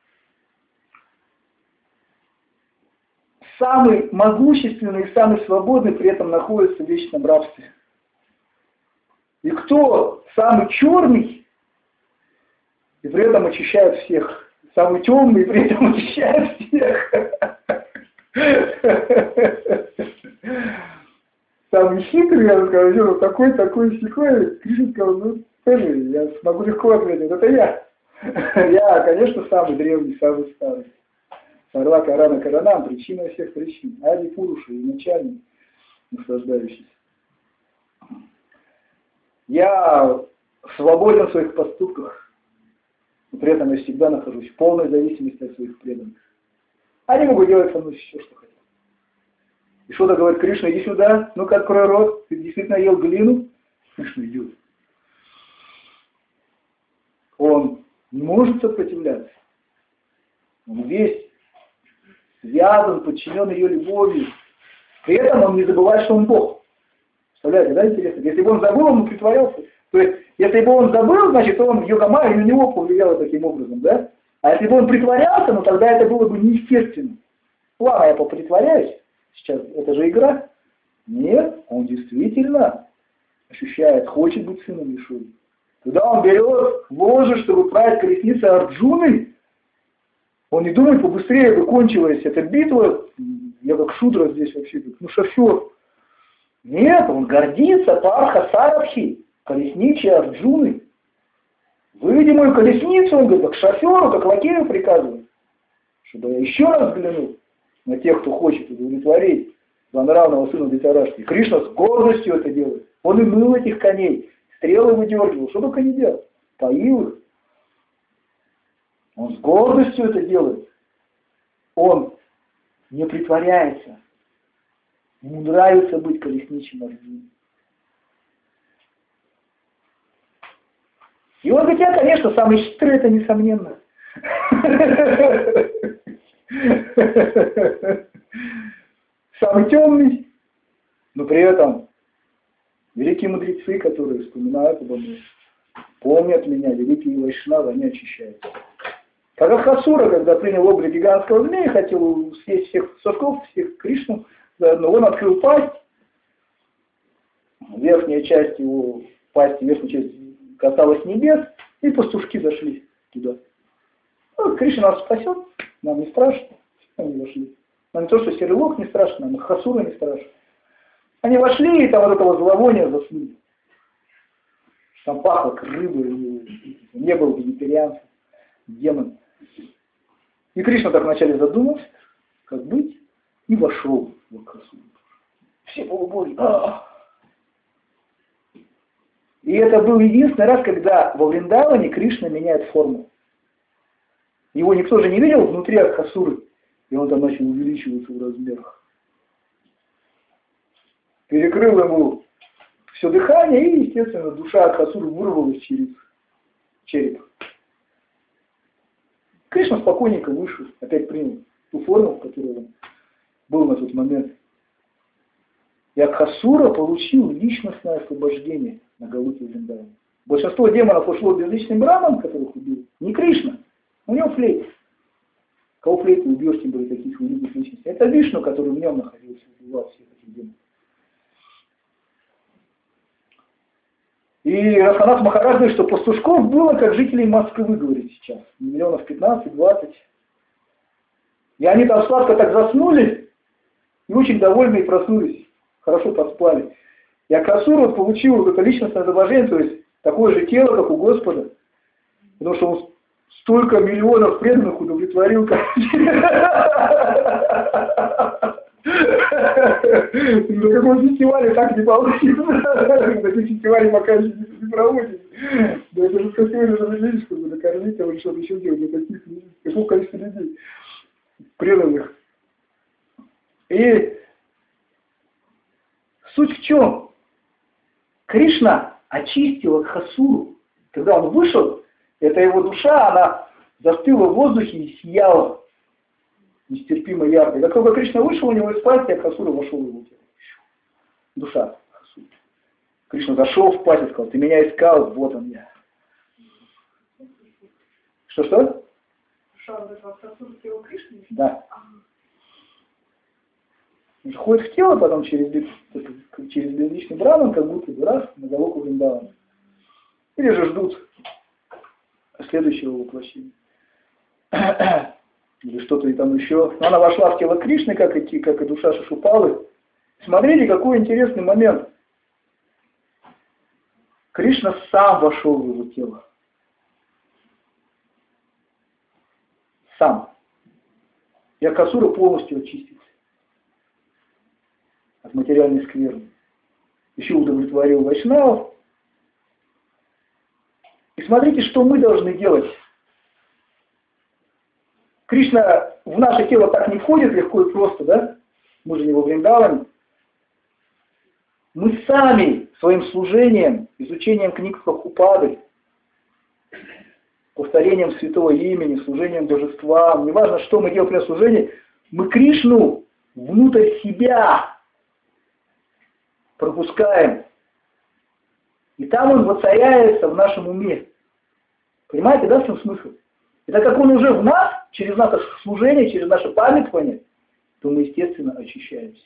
самый могущественный и самый свободный, при этом находится в вечном рабстве? И кто самый черный и при этом очищает всех? Самый темный и при этом очищает всех. Самый хитрый, я сказал, такой, такой, сякой. Кришна сказал, ну, скажи, я смогу легко ответить, это я. Я, конечно, самый древний, самый старый. Сарва Карана Каранам, причина всех причин. Ади Пуруша, изначальный, наслаждающийся. Я свободен в своих поступках, но при этом я всегда нахожусь в полной зависимости от своих преданных. Они могут делать со мной все, что хотят. И что-то говорит Кришна, иди сюда, ну-ка открой рот, ты действительно ел глину? Кришна идет. Он не может сопротивляться. Он весь связан, подчинен ее любовью. При этом он не забывает, что он Бог. Представляете, да, интересно? Если бы он забыл, он бы притворялся. То есть, если бы он забыл, значит, он Йога-майя на него повлиял таким образом, да? А если бы он притворялся, ну тогда это было бы неестественно. Ладно, я попритворяюсь. Сейчас, это же игра. Нет, он действительно ощущает, хочет быть сыном Ишуры. Когда он берет вожжи, чтобы править колесницей Арджуны, он не думает, побыстрее бы кончилась эта битва. Я как шудра здесь вообще, ну шофер. Нет, он гордится Парха Сарадхи, колесничей Арджуны. Выведи мою колесницу, он говорит, как шоферу, как лакею приказывает, чтобы я еще раз взглянул на тех, кто хочет удовлетворить злонравного сына Дитарашки. Кришна с гордостью это делает. Он и мыл этих коней, стрелы выдергивал, что только не делал. Поил их, Он с гордостью это делает. Он не притворяется. Ему нравится быть колесничим Арджуной. И он говорит, я, конечно, самый хитрый, это несомненно. Самый темный, но при этом великие мудрецы, которые вспоминают обо мне, помнят меня, великие вайшнавы, они очищаются. Как Хасура, когда принял облик гигантского змея, хотел съесть всех сошков, всех Кришну, заодно он открыл пасть, верхняя часть его пасти, верхняя часть касалась небес, и пастушки зашли туда. Ну, Кришна нас спасет, нам не страшно, они вошли. Нам не то, что серый волк не страшно, нам Хасура не страшно. Они вошли, и там от этого зловония заснули. Там пахло как рыбой, не был вегетарианцем, демон. И Кришна так вначале задумался, как быть, и вошел в Хасуру. Все полубоги. А-а-а. И это был единственный раз, когда во Вриндаване Кришна меняет форму. Его никто же не видел внутри Хасуры, и он там начал увеличиваться в размерах. Перекрыл ему все дыхание, и, естественно, душа Хасуры вырвалась через череп. Кришна спокойненько вышел, опять принял ту форму, в которой он был на тот момент. И Хасура получил личностное освобождение на Галуке Вриндавана. Большинство демонов ушло безличным брамам, которых убил. Не Кришна, у него флейт. Кого флейт убьешь, тем более таких великих личностей. Это Вишну, который в нем находился, убивал всех этих демонов. И Раханат Махарадж говорит, что пастушков было, как жителей Москвы, говорит сейчас. Миллионов пятнадцать-двадцать. И они там сладко так заснули, и очень довольны и проснулись. Хорошо поспали. И Акасура получил вот это личностное изображение, то есть такое же тело, как у Господа. Потому что он столько миллионов преданных удовлетворил. Как... На каком фестивале так не получится. На таких фестивале пока не проводят. Да это же сколько же людей, чтобы накормить, а вот что-то еще делать для таких людей. Какое количество людей преданных. И суть в чем? Кришна очистила Хасуру. Когда он вышел, эта его душа, она застыла в воздухе и сияла нестерпимо ярко. И как только Кришна вышел, у него из пасти, а Хасура вошел в его тело. Душа Хасуры. Кришна зашел в пасть и сказал, ты меня искал, вот он я. Что-что? Хасура тело Кришны? Да. Он ходит в тело, потом через, через безличный браман, как будто бы раз, на Галоку Вриндавана. Или же ждут следующего воплощения. Или что-то и там еще. Но она вошла в тело Кришны, как и, как и душа Шишупалы. Смотрите, какой интересный момент. Кришна сам вошел в его тело. Сам. И Акасура полностью очистился от материальной скверны. Еще удовлетворил вайшнавов. И смотрите, что мы должны делать. Кришна в наше тело так не входит легко и просто, да? Мы же не во Вриндаване. Мы сами своим служением, изучением книг Прабхупады, повторением святого имени, служением божествам, неважно, что мы делаем при служении, мы Кришну внутрь себя пропускаем. И там он воцаряется в нашем уме. Понимаете, да, в чем смысл? И так как он уже в нас, через наше служение, через наше памятование, то мы, естественно, очищаемся.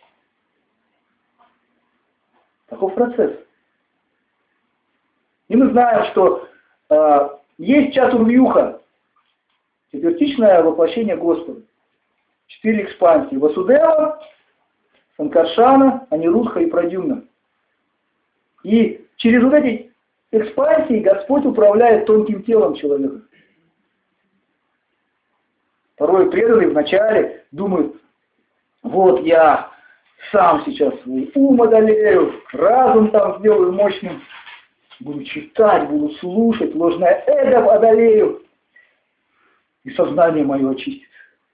Таков процесс. И мы знаем, что э, есть чатурвьюха, четвертичное воплощение Господа. Четыре экспансии. Васудева, Санкаршана, Анирудха и Прадюмна. И через вот эти экспансии Господь управляет тонким телом человека. Порой преданный вначале думает, вот я сам сейчас свой ум одолею, разум там сделаю мощным, буду читать, буду слушать, ложное эго одолею. и сознание мое очистится.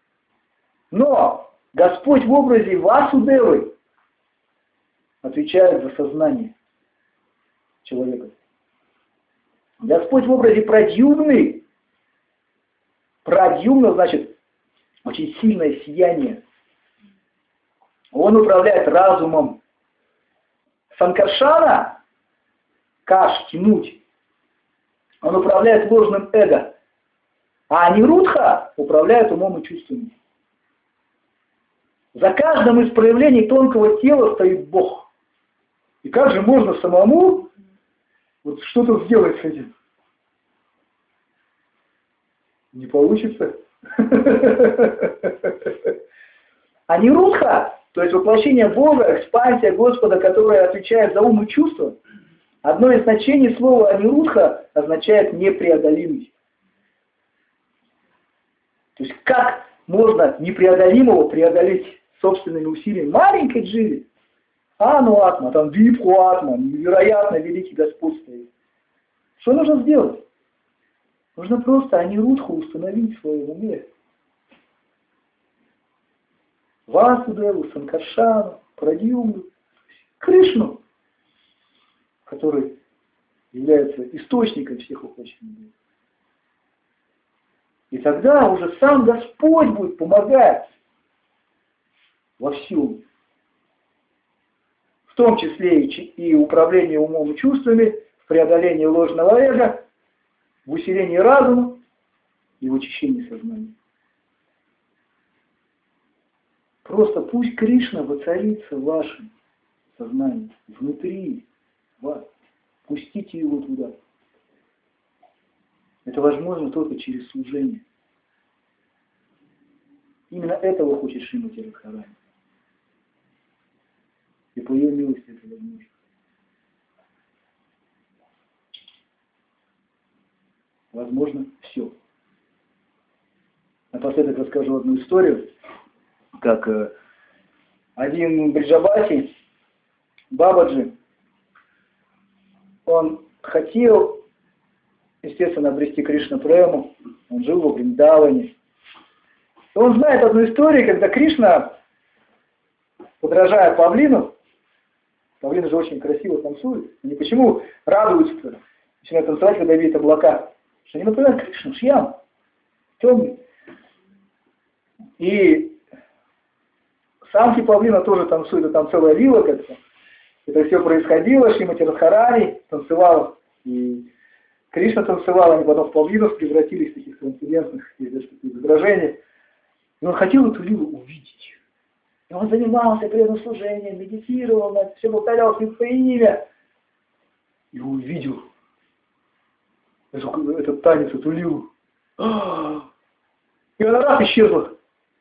Но Господь в образе Васудевы отвечает за сознание человека. Господь в образе Прадьюмны, Прадьюмна значит очень сильное сияние. Он управляет разумом. Санкаршана, каш, тянуть, он управляет ложным эго. А Анирудха управляет умом и чувствами. За каждым из проявлений тонкого тела стоит Бог. И как же можно самому вот что-то сделать с этим? Не получится. Анирудха, то есть воплощение Бога, экспансия Господа, которая отвечает за ум и чувства, одно из значений слова Анирудха означает непреодолимость. То есть как можно непреодолимого преодолеть собственными усилиями маленькой дживе? А, ну атма, там випху атма, невероятно великий Господь стоит. Что нужно сделать? Нужно просто Анирудху установить в своем уме. Васудеву, Санкаршану, Прадьюмну, Кришну, который является источником всех воплощений. И тогда уже сам Господь будет помогать во всем. В том числе и управлении умом и чувствами, в преодолении ложного эго, в усилении разума и в очищении сознания. Просто пусть Кришна воцарится в вашем сознании, внутри вас. Пустите его туда. Это возможно только через служение. Именно этого хочет Шримати Радхарани. И по ее милости это возможно. Возможно все. Напоследок расскажу одну историю, как э, один Бриджабаси, Бабаджи, он хотел, естественно, обрести Кришна-прему, он жил во Вриндаване. Он знает одну историю, когда Кришна, подражая павлину, павлины же очень красиво танцуют, они почему радуются, начинают танцевать, когда видят облака? Что они напоминают Кришну, Шьям, темный. И самки павлина тоже танцуют, и там целая лила как-то. Это все происходило, Шримати Радхарани танцевала, и Кришна танцевал, они потом в павлинов превратились в таких трансцендентных изображений. И он хотел эту лилу увидеть. И он занимался преданным служением, медитировал, все повторял святое имя. И увидел эту, этот танец, эту лилу. И она раз исчезла.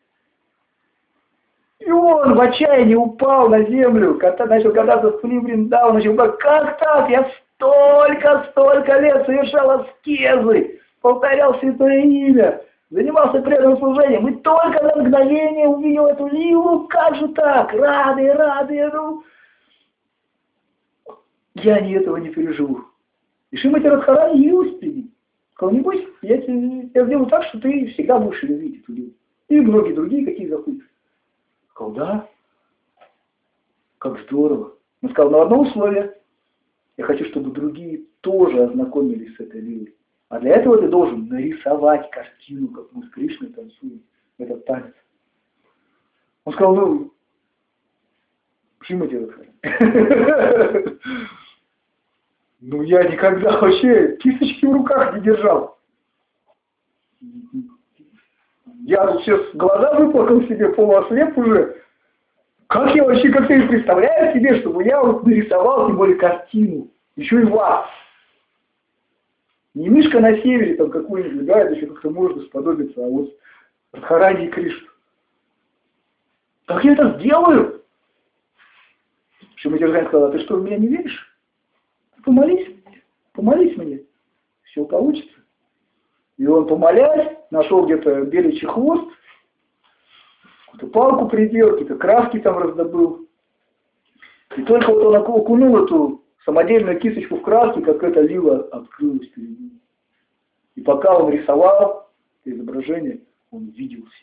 И он в отчаянии упал на землю, когда начал кататься с Вриндавана, начал говорить, как так? Я столько, столько лет совершал аскезы, повторял святое имя, занимался преданным служением, и только на мгновение увидел эту лилу, как же так? Рады, рады, ну. Я не этого не переживу. И Шримати Радхарани явилась перед ним. Сказал, не бойся, я, тебе, я сделаю так, что ты всегда будешь любить эту лилу. И многие другие, какие захочешь. Сказал, да, как здорово. Он сказал, но одно условие. Я хочу, чтобы другие тоже ознакомились с этой лилой. А для этого ты должен нарисовать картину, как мы с Кришной танцуем этот танец. Он сказал, ну, Шримати Радхарани. Ну, я никогда вообще кисточки в руках не держал. Я тут сейчас глаза выплакал себе, полуослеп уже. Как я вообще, как ты представляешь себе, чтобы я вот нарисовал, тем более, картину. Еще и вас. Не Мишка на севере, там какой-нибудь, да, это еще как-то можно сподобиться, а вот Радхарани и Кришна. Как я это сделаю? Шримати Радхарани сказала, ты что, в меня не веришь? Помолись, помолись мне, все получится. И он, помолясь, нашел где-то беличий хвост, какую-то палку придел, какие-то краски там раздобыл. И только вот он окунул эту самодельную кисточку в краски, как эта лила открылась перед ним. И пока он рисовал, это изображение, он видел все.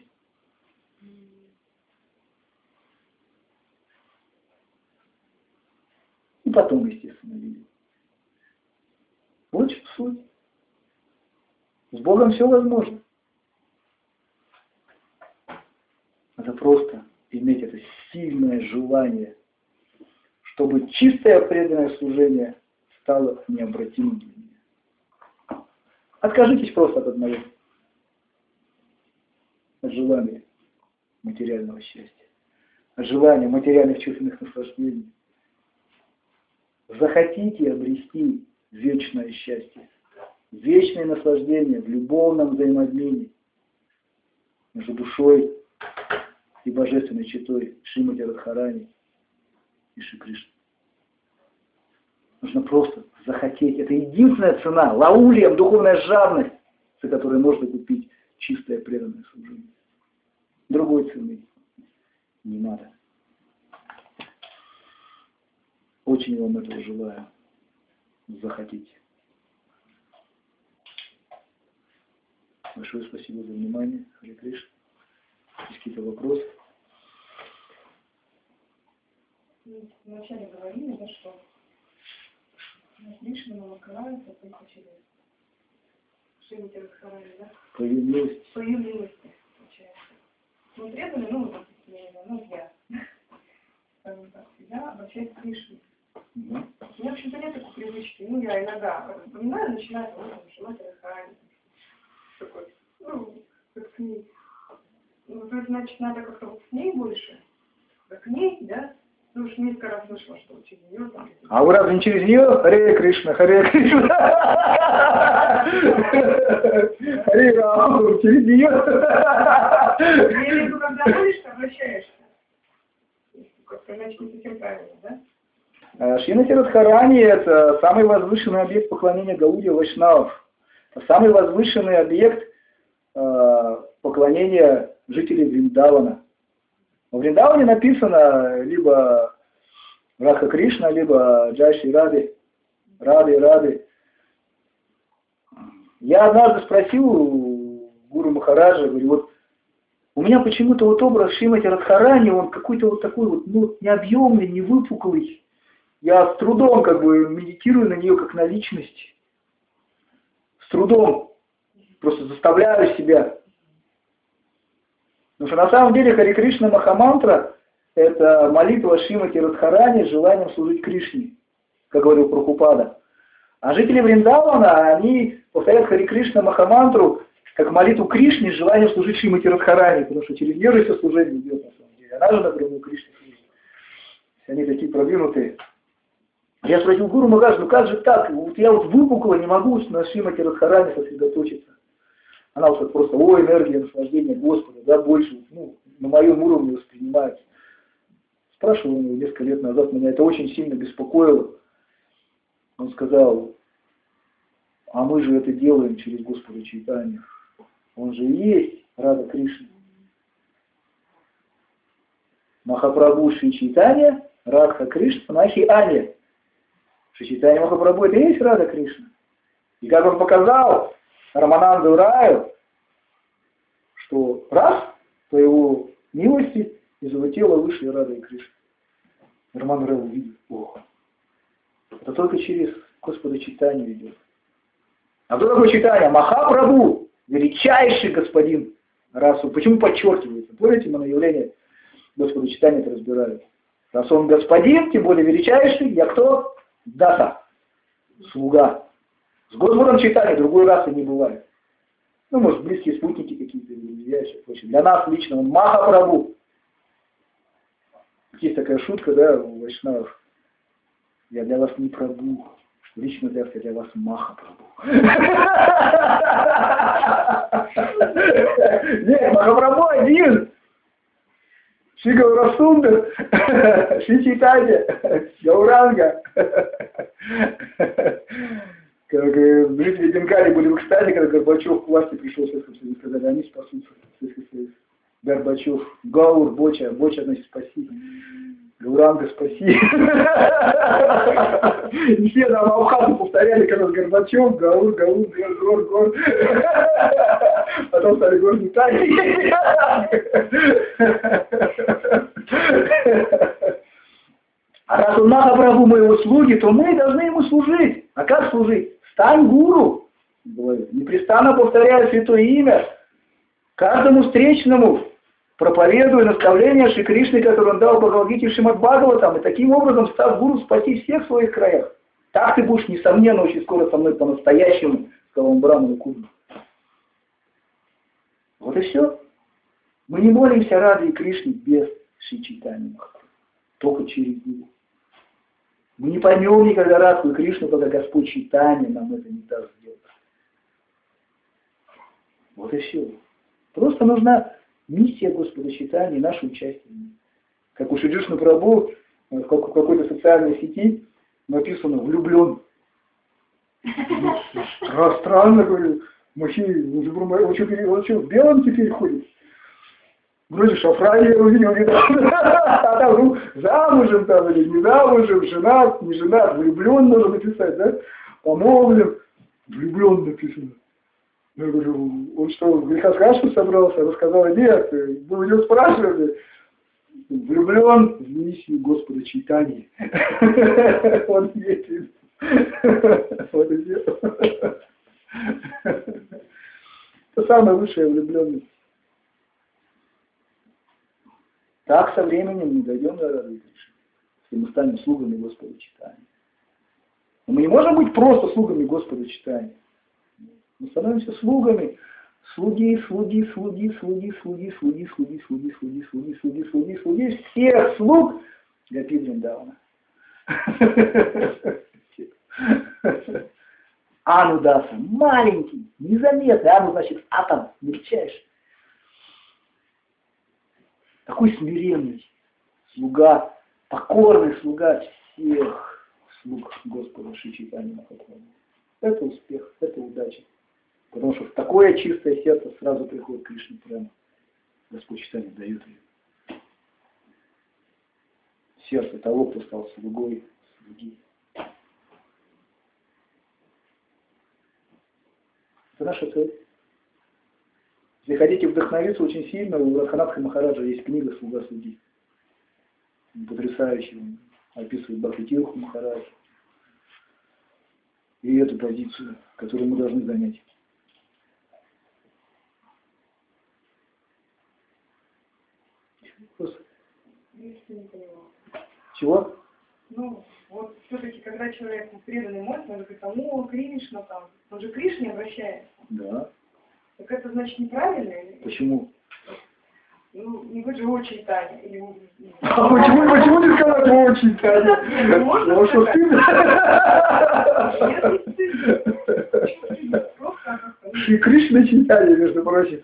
И потом, естественно, видел. Вот что суть. С Богом все возможно. Это просто иметь это сильное желание, чтобы чистое преданное служение стало необратимым для меня. Откажитесь просто от одного. От желания материального счастья. От желания материальных чувственных наслаждений. Захотите обрести вечное счастье. Вечное наслаждение в любовном взаимообмене между душой и божественной четой Шримати Радхарани и Шри Кришны. Нужно просто захотеть. Это единственная цена, лаулием, духовная жадность, за которой можно купить чистое преданное служение. Другой цены не надо. Очень вам этого желаю. Захотите. Большое спасибо за внимание. Харе Кришна. Есть какие-то вопросы? Вначале говорили, да, что Кришна намакарается только через Шримати Радхарани, да? По ее милости. По ее милости, получается. Мы преданные, ну, ну, я, скажем так, всегда обращаюсь к Кришне. Да. У меня, в общем-то, нет такой привычки. Ну, я иногда вспоминаю, начинаю, ну, Шримати Радхарани. Такой, ну, как с ней. Ну, то есть, значит, надо как-то вот с ней больше. Как к ней, да? Ну, уж несколько раз слышала, что через нее там... А вы разве не через нее? Харе Кришна, Харе Кришна. Харе Рама, через нее. Я имею в виду, когда молишься, обращаешься. Как-то, значит, не совсем правильно, да? Шримати Радхарани — это самый возвышенный объект поклонения Гаудия Вайшнавов. Самый возвышенный объект э, поклонения жителей Вриндавана. В Вриндаване написано либо Радха Кришна, либо Джай Шри Рады, Рады, Рады. Я однажды спросил у Гуру Махараджа, говорю, вот у меня почему-то вот образ Шримати Радхарани, он какой-то вот такой вот, ну, необъемный, невыпуклый. Я с трудом как бы медитирую на нее как на личность. С трудом. Просто заставляю себя. Потому что на самом деле Харе Кришна Махамантра — это молитва Шримати Радхарани с желанием служить Кришне, как говорил Прабхупада. А жители Вриндавана, они повторяют Харе Кришна Махамантру как молитву Кришне с желанием служить Шримати Радхарани, потому что через нее же все служение идет на самом деле. Она же напрямую Кришне служит. Они такие продвинутые. Я спросил Гуру Махарадж, ну как же так? Вот я вот выпукла, не могу на Шримати Радхарани сосредоточиться. Она вот просто, о, энергия, наслаждение Господа, да, больше, ну, на моем уровне воспринимается. Спрашивал его несколько лет назад, меня это очень сильно беспокоило. Он сказал, а мы же это делаем через Господа Чайтанью. Он же и есть Рада Кришна. Махапрабху Шри Чайтанья, Радха Кришна, Нахи Аня. Шри Чайтанья Махапрабху — это и есть Рада Кришна. И как он показал Рамананду Раю, что раз, по его милости, из его тела вышли Рада и Кришна. Раман Рай увидел, ох, это только через Господа Чайтанью идет. А кто такой Чайтанья? Махапрабху, величайший господин расу. Почему подчеркивается? Помните, мы на явление Господа Чайтанья это разбирали. Раз он господин, тем более величайший, я кто? Даса, слуга. С Господом Чайтаньей другой расы не бывает. Ну, может, близкие спутники какие-то, друзья, еще прочее. Для нас лично он Махапрабху. Есть такая шутка, да, у вайшнавов. Я для вас не Прабху. Лично для, для вас Махапрабху. Нет, Махапрабху один. Шри Гаурасундар, Шри Чайтанья, Гауранга. Как жители Бенгалии были в экстазе, когда Горбачев к власти пришел, и сказали, они спасутся. Горбачев, Гаур, Боча, Боча, значит, спаси. Гауранга, спаси. И все там Абхазы повторяли, когда Горбачев, Гаур, Гаур, Гор, Гор. Потом стали Гор Виталий. А раз он Махапрабху мы его слуги, то мы должны ему служить. А как служить? Стань гуру. Непрестанно повторяя святое имя. Каждому встречному проповедуя наставления Шри Кришны, которые он дал Бхагавад-гите Шримад Бхагаватам, и таким образом, став гуру, спаси всех в своих краях. Так ты будешь, несомненно, очень скоро со мной по-настоящему, сказал он Браману Кунду. Вот и все. Мы не молимся Радхе и Кришне без Шри Чайтаньи Махапрабху, только через него. Мы не поймем никогда Радху и Кришну, когда Господь Чайтанья нам это не даст сделать. Вот и все. Просто нужна миссия Господа Чайтаньи и наше участие. Как у Шри Кришны Прабху в какой-то социальной сети написано «влюблен». Странно, говорю, мужчина, он что, в белом теперь ходит? Вроде шафране я увидел недавно, а там ну, замужем там или не замужем, женат, не женат, влюблен нужно написать, да? Помолвлен, влюблен написано. Я говорю, он что, в грехоскашку собрался? Она сказала, нет, вы у него спрашивали, влюблен в миссию Господа Чайтаньи. Он ответил. Вот и все. Это самая высшая влюбленность. Так со временем мы дойдем до Радхи Кришны, если мы станем слугами Господа Чайтаньи. Но мы не можем быть просто слугами Господа Чайтаньи. Мы становимся слугами. Слуги, слуги, слуги, слуги, слуги, слуги, слуги, слуги, слуги, слуги, слуги, слуги, слуги, всех слуг Гопи Вриндавана. Анудаса, маленький, незаметный, ану значит атом, мельчайший. Такой смиренный слуга, покорный слуга всех слуг Господа Шри Чайтаньи Махапрабху. Это успех, это удача. Потому что в такое чистое сердце сразу приходит Кришна прямо. Господь Чайтанья дает ее. Сердце того, кто стал слугой слуги. Это наша цель. Если хотите вдохновиться очень сильно, у Радханатха Махараджа есть книга «Слуга слуги». Потрясающий. Он описывает Бхакти-тиртху Махараджа. И эту позицию, которую мы должны занять. Просто. Чего? Ну, вот все-таки, когда человек преданный молится, он говорит, о, Кришна там, он же к Кришне обращается. Да. Так это значит неправильно? Или... Почему? Ну, не вы же очень Таня. Или... А почему, почему не сказать очень Таня? Можно ну, что ты? Шри Кришна Чайтанья, между прочим.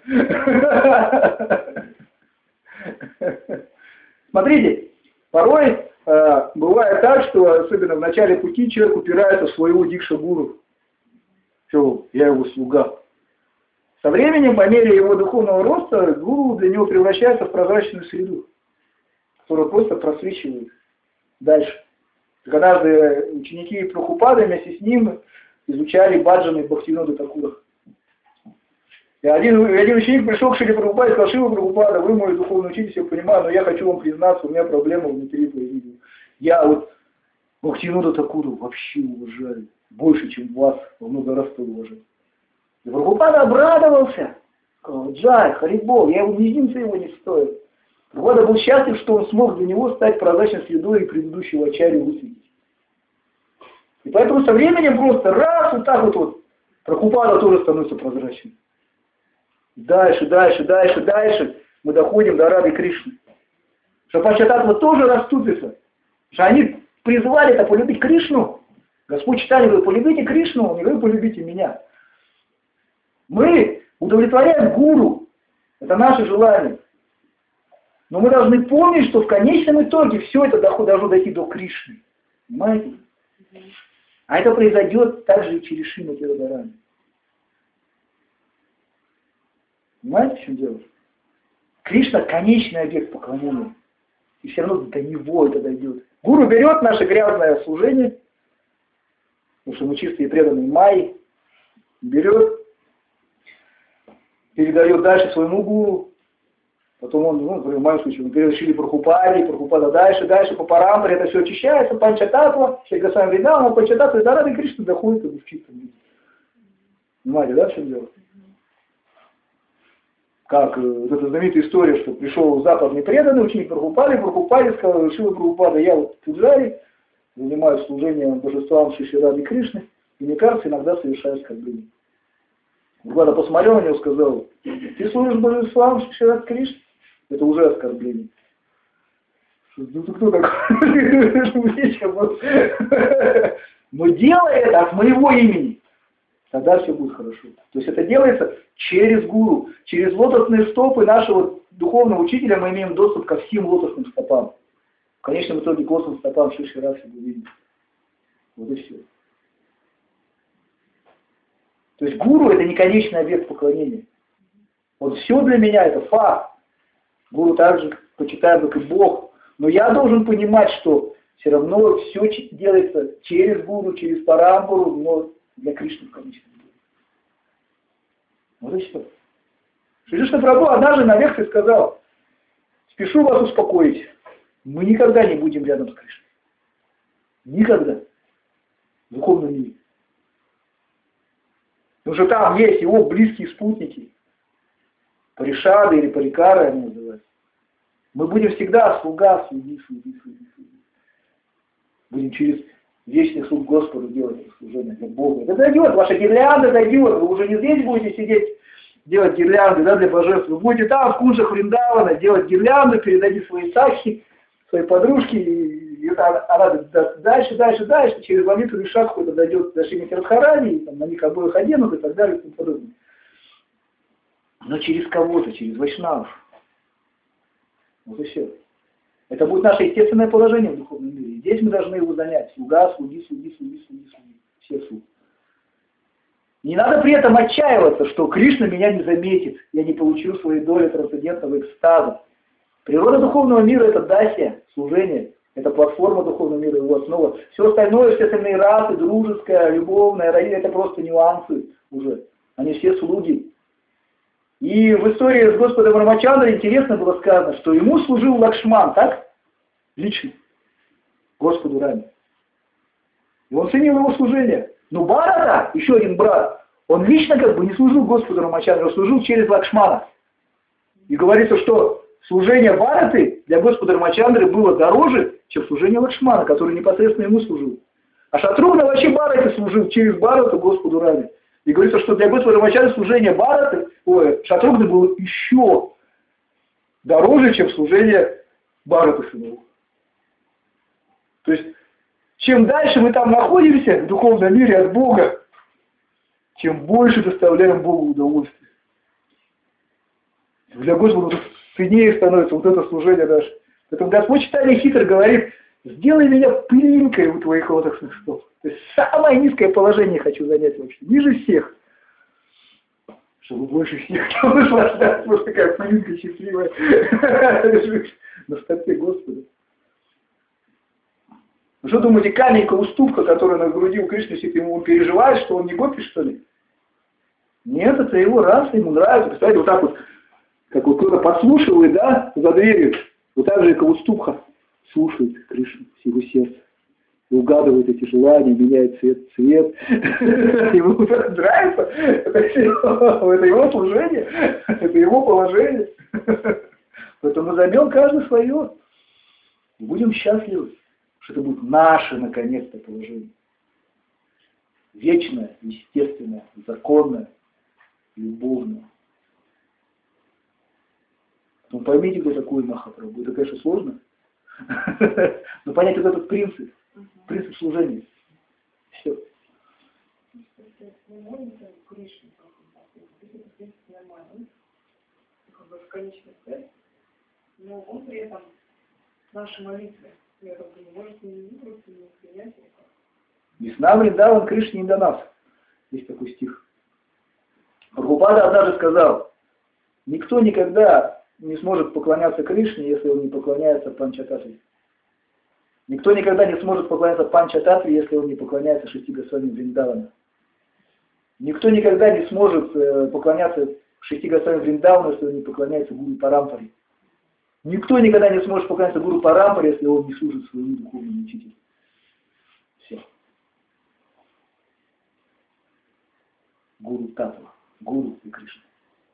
Смотрите, порой э, бывает так, что особенно в начале пути человек упирается в своего дикша-гуру. Все, я его слуга. Со временем, по мере его духовного роста, гуру для него превращается в прозрачную среду, которая просто просвечивает дальше. Так однажды ученики Прабхупады вместе с ним изучали баджаны Бхактивинода Такура. И один, один ученик пришел к Шри Прабхупаде и сказал: Шри Прабхупада, вы мой духовный учитель, все понимаю, но я хочу вам признаться, у меня проблема внутри появилась. Я вот Бхактивинода Такуру вообще уважаю, больше, чем вас, во много раз уважаю. И Прабхупада обрадовался. Сказал: Джай, Харибол, я его мизинца его не стою. Прабхупада был счастлив, что он смог для него стать прозрачной средой и предыдущего ачарью высветить. И поэтому со временем просто раз, вот так вот, вот Прабхупада тоже становится прозрачным. Дальше, дальше, дальше, дальше мы доходим до Рады Кришны. Что Панчататтва тоже расступится. Что они призвали-то полюбить Кришну. Господь Чайтанья говорит: полюбите Кришну, не вы полюбите меня. Мы удовлетворяем гуру. Это наше желание. Но мы должны помнить, что в конечном итоге все это должно дойти до Кришны. Понимаете? А это произойдет также и через Шримати Радхарани. Понимаете, в чем дело? Кришна — конечный объект поклонения. И все равно до него это дойдет. Гуру берет наше грязное служение, потому что мы чистые и преданные майи, берет, передает дальше своему гуру. Потом он, ну, в моем случае, мы перешли Прабхупаде, Прабхупада дальше, дальше, по парампаре, это все очищается, панчататва, Шейгасам Вриндавана, панчататва, и до Рады Кришны доходит в чистом виде. Понимаете, да, в чем дело? Как э, вот эта знаменитая история, что пришел западный преданный ученик Прабхупады, Прабхупаде сказал: Шила Прабхупада, я вот пуджари, занимаюсь служением божествам Шри Рады Кришны, и мне кажется, иногда совершаю оскорбление. Прабхупада посмотрел на него и сказал: ты служишь божествам Шри Рады Кришны? Это уже оскорбление. Ну ты кто такой? Но делай это от моего имени. Тогда все будет хорошо. То есть это делается через гуру, через лотосные стопы нашего духовного учителя мы имеем доступ ко всем лотосным стопам. В конечном итоге к лотосным стопам Шри Шри Радхи мы видим. Вот и все. То есть гуру это не конечный объект поклонения. Вот все для меня это факт. Гуру также почитаем, как и Бог. Но я должен понимать, что все равно все делается через гуру, через парампару, но для Кришны в конечном итоге. Вот и все. Шри Кришна Прабху однажды на лекции сказал: спешу вас успокоить, мы никогда не будем рядом с Кришной. Никогда. В духовном мире. Потому что там есть его близкие спутники. Паришады или парикары они называются. Мы будем всегда слуга, слуги, слуги, слуги, слуги. Будем через вечный суд Господу делать это служение для Бога. Это дойдет, ваша гирлянда дойдет. Вы уже не здесь будете сидеть, делать гирлянды, да, для божеств. Вы будете там, в кунжах Вриндавана, делать гирлянды, передадите свои сакхи, своей подружке. И это она дальше, дальше, дальше, через молитвенный шаг какой-то дойдет до Шримати Радхарани, там, на них обоих оденут и так далее и тому подобное. Но через кого-то, через вайшнавов. Вот и все. Это будет наше естественное положение в духовном мире. Здесь мы должны его занять. Слуга, слуги, слуги, слуги, слуги, слуги. Все слуги. Не надо при этом отчаиваться, что Кришна меня не заметит. Я не получу своей доли трансцендентного экстаза. Природа духовного мира – это дасия, служение. Это платформа духовного мира, его основа. Все остальное, все остальные расы, дружеская, любовная, райя, это просто нюансы уже. Они все слуги. И в истории с Господом Рамачандрой интересно было сказано, что ему служил Лакшман, так? Лично. Господу Раме. И он ценил его служение. Но Бхарата, еще один брат, он лично как бы не служил Господу Рамачандре, он служил через Лакшмана. И говорится, что служение Бхараты для Господа Рамачандры было дороже, чем служение Лакшмана, который непосредственно ему служил. А Шатругна вообще Бхарате служил через Бхарату Господу Раме. И говорится, что для Господа Рамачандры служение Бхараты, ой, Шатругны было еще дороже, чем служение Бхараты самого. То есть, чем дальше мы там находимся в духовном мире от Бога, тем больше доставляем Богу удовольствие. Для Господа ценнее становится вот это служение наше. Поэтому Господь читание хитро говорит: сделай меня пылинкой у твоих лотосных стоп. То есть самое низкое положение хочу занять вообще, ниже всех. Чтобы больше всех наслаждаться, вот такая пылинка счастливая на стопе Господа. Вы что думаете, каменька уступка, которая на груди у Кришны сидит, ему он переживает, что он не гопи, что ли? Нет, это его раса, ему нравится. Представляете, вот так вот, как вот кто-то подслушивает, да, за дверью, вот так же Каустубха слушает Кришну с его сердца. И угадывает эти желания, меняет цвет, цвет. Ему нравится. Это его служение, это его положение. Поэтому мы займем каждый свое. Будем счастливы, что это будет наше, наконец-то, положение. Вечное, естественное, законное, любовное. Ну поймите, кто такой Махапрабху. Это, конечно, сложно. Но понять вот этот принцип. Принцип служения. Все. Мы молимся Кришне, это в принципе нормально, как бы в конечной цели, но он при этом наши молитвы, я как бы не может не выбрать, не принять. Весна Вриндаван Кришне не до нас. Есть такой стих. Прабхупада однажды сказал: никто никогда не сможет поклоняться Кришне, если он не поклоняется Панчататве. Никто никогда не сможет поклоняться Панчататве, если он не поклоняется Шести Госвами Вриндавана. Никто никогда не сможет поклоняться Шести Госвами Вриндавана, если он не поклоняется Гуру Парампаре. Никто никогда не сможет поклоняться Гуру Парампаре, если он не служит своему духовному учителю. Все. Гуру Татва, Гуру и Кришна.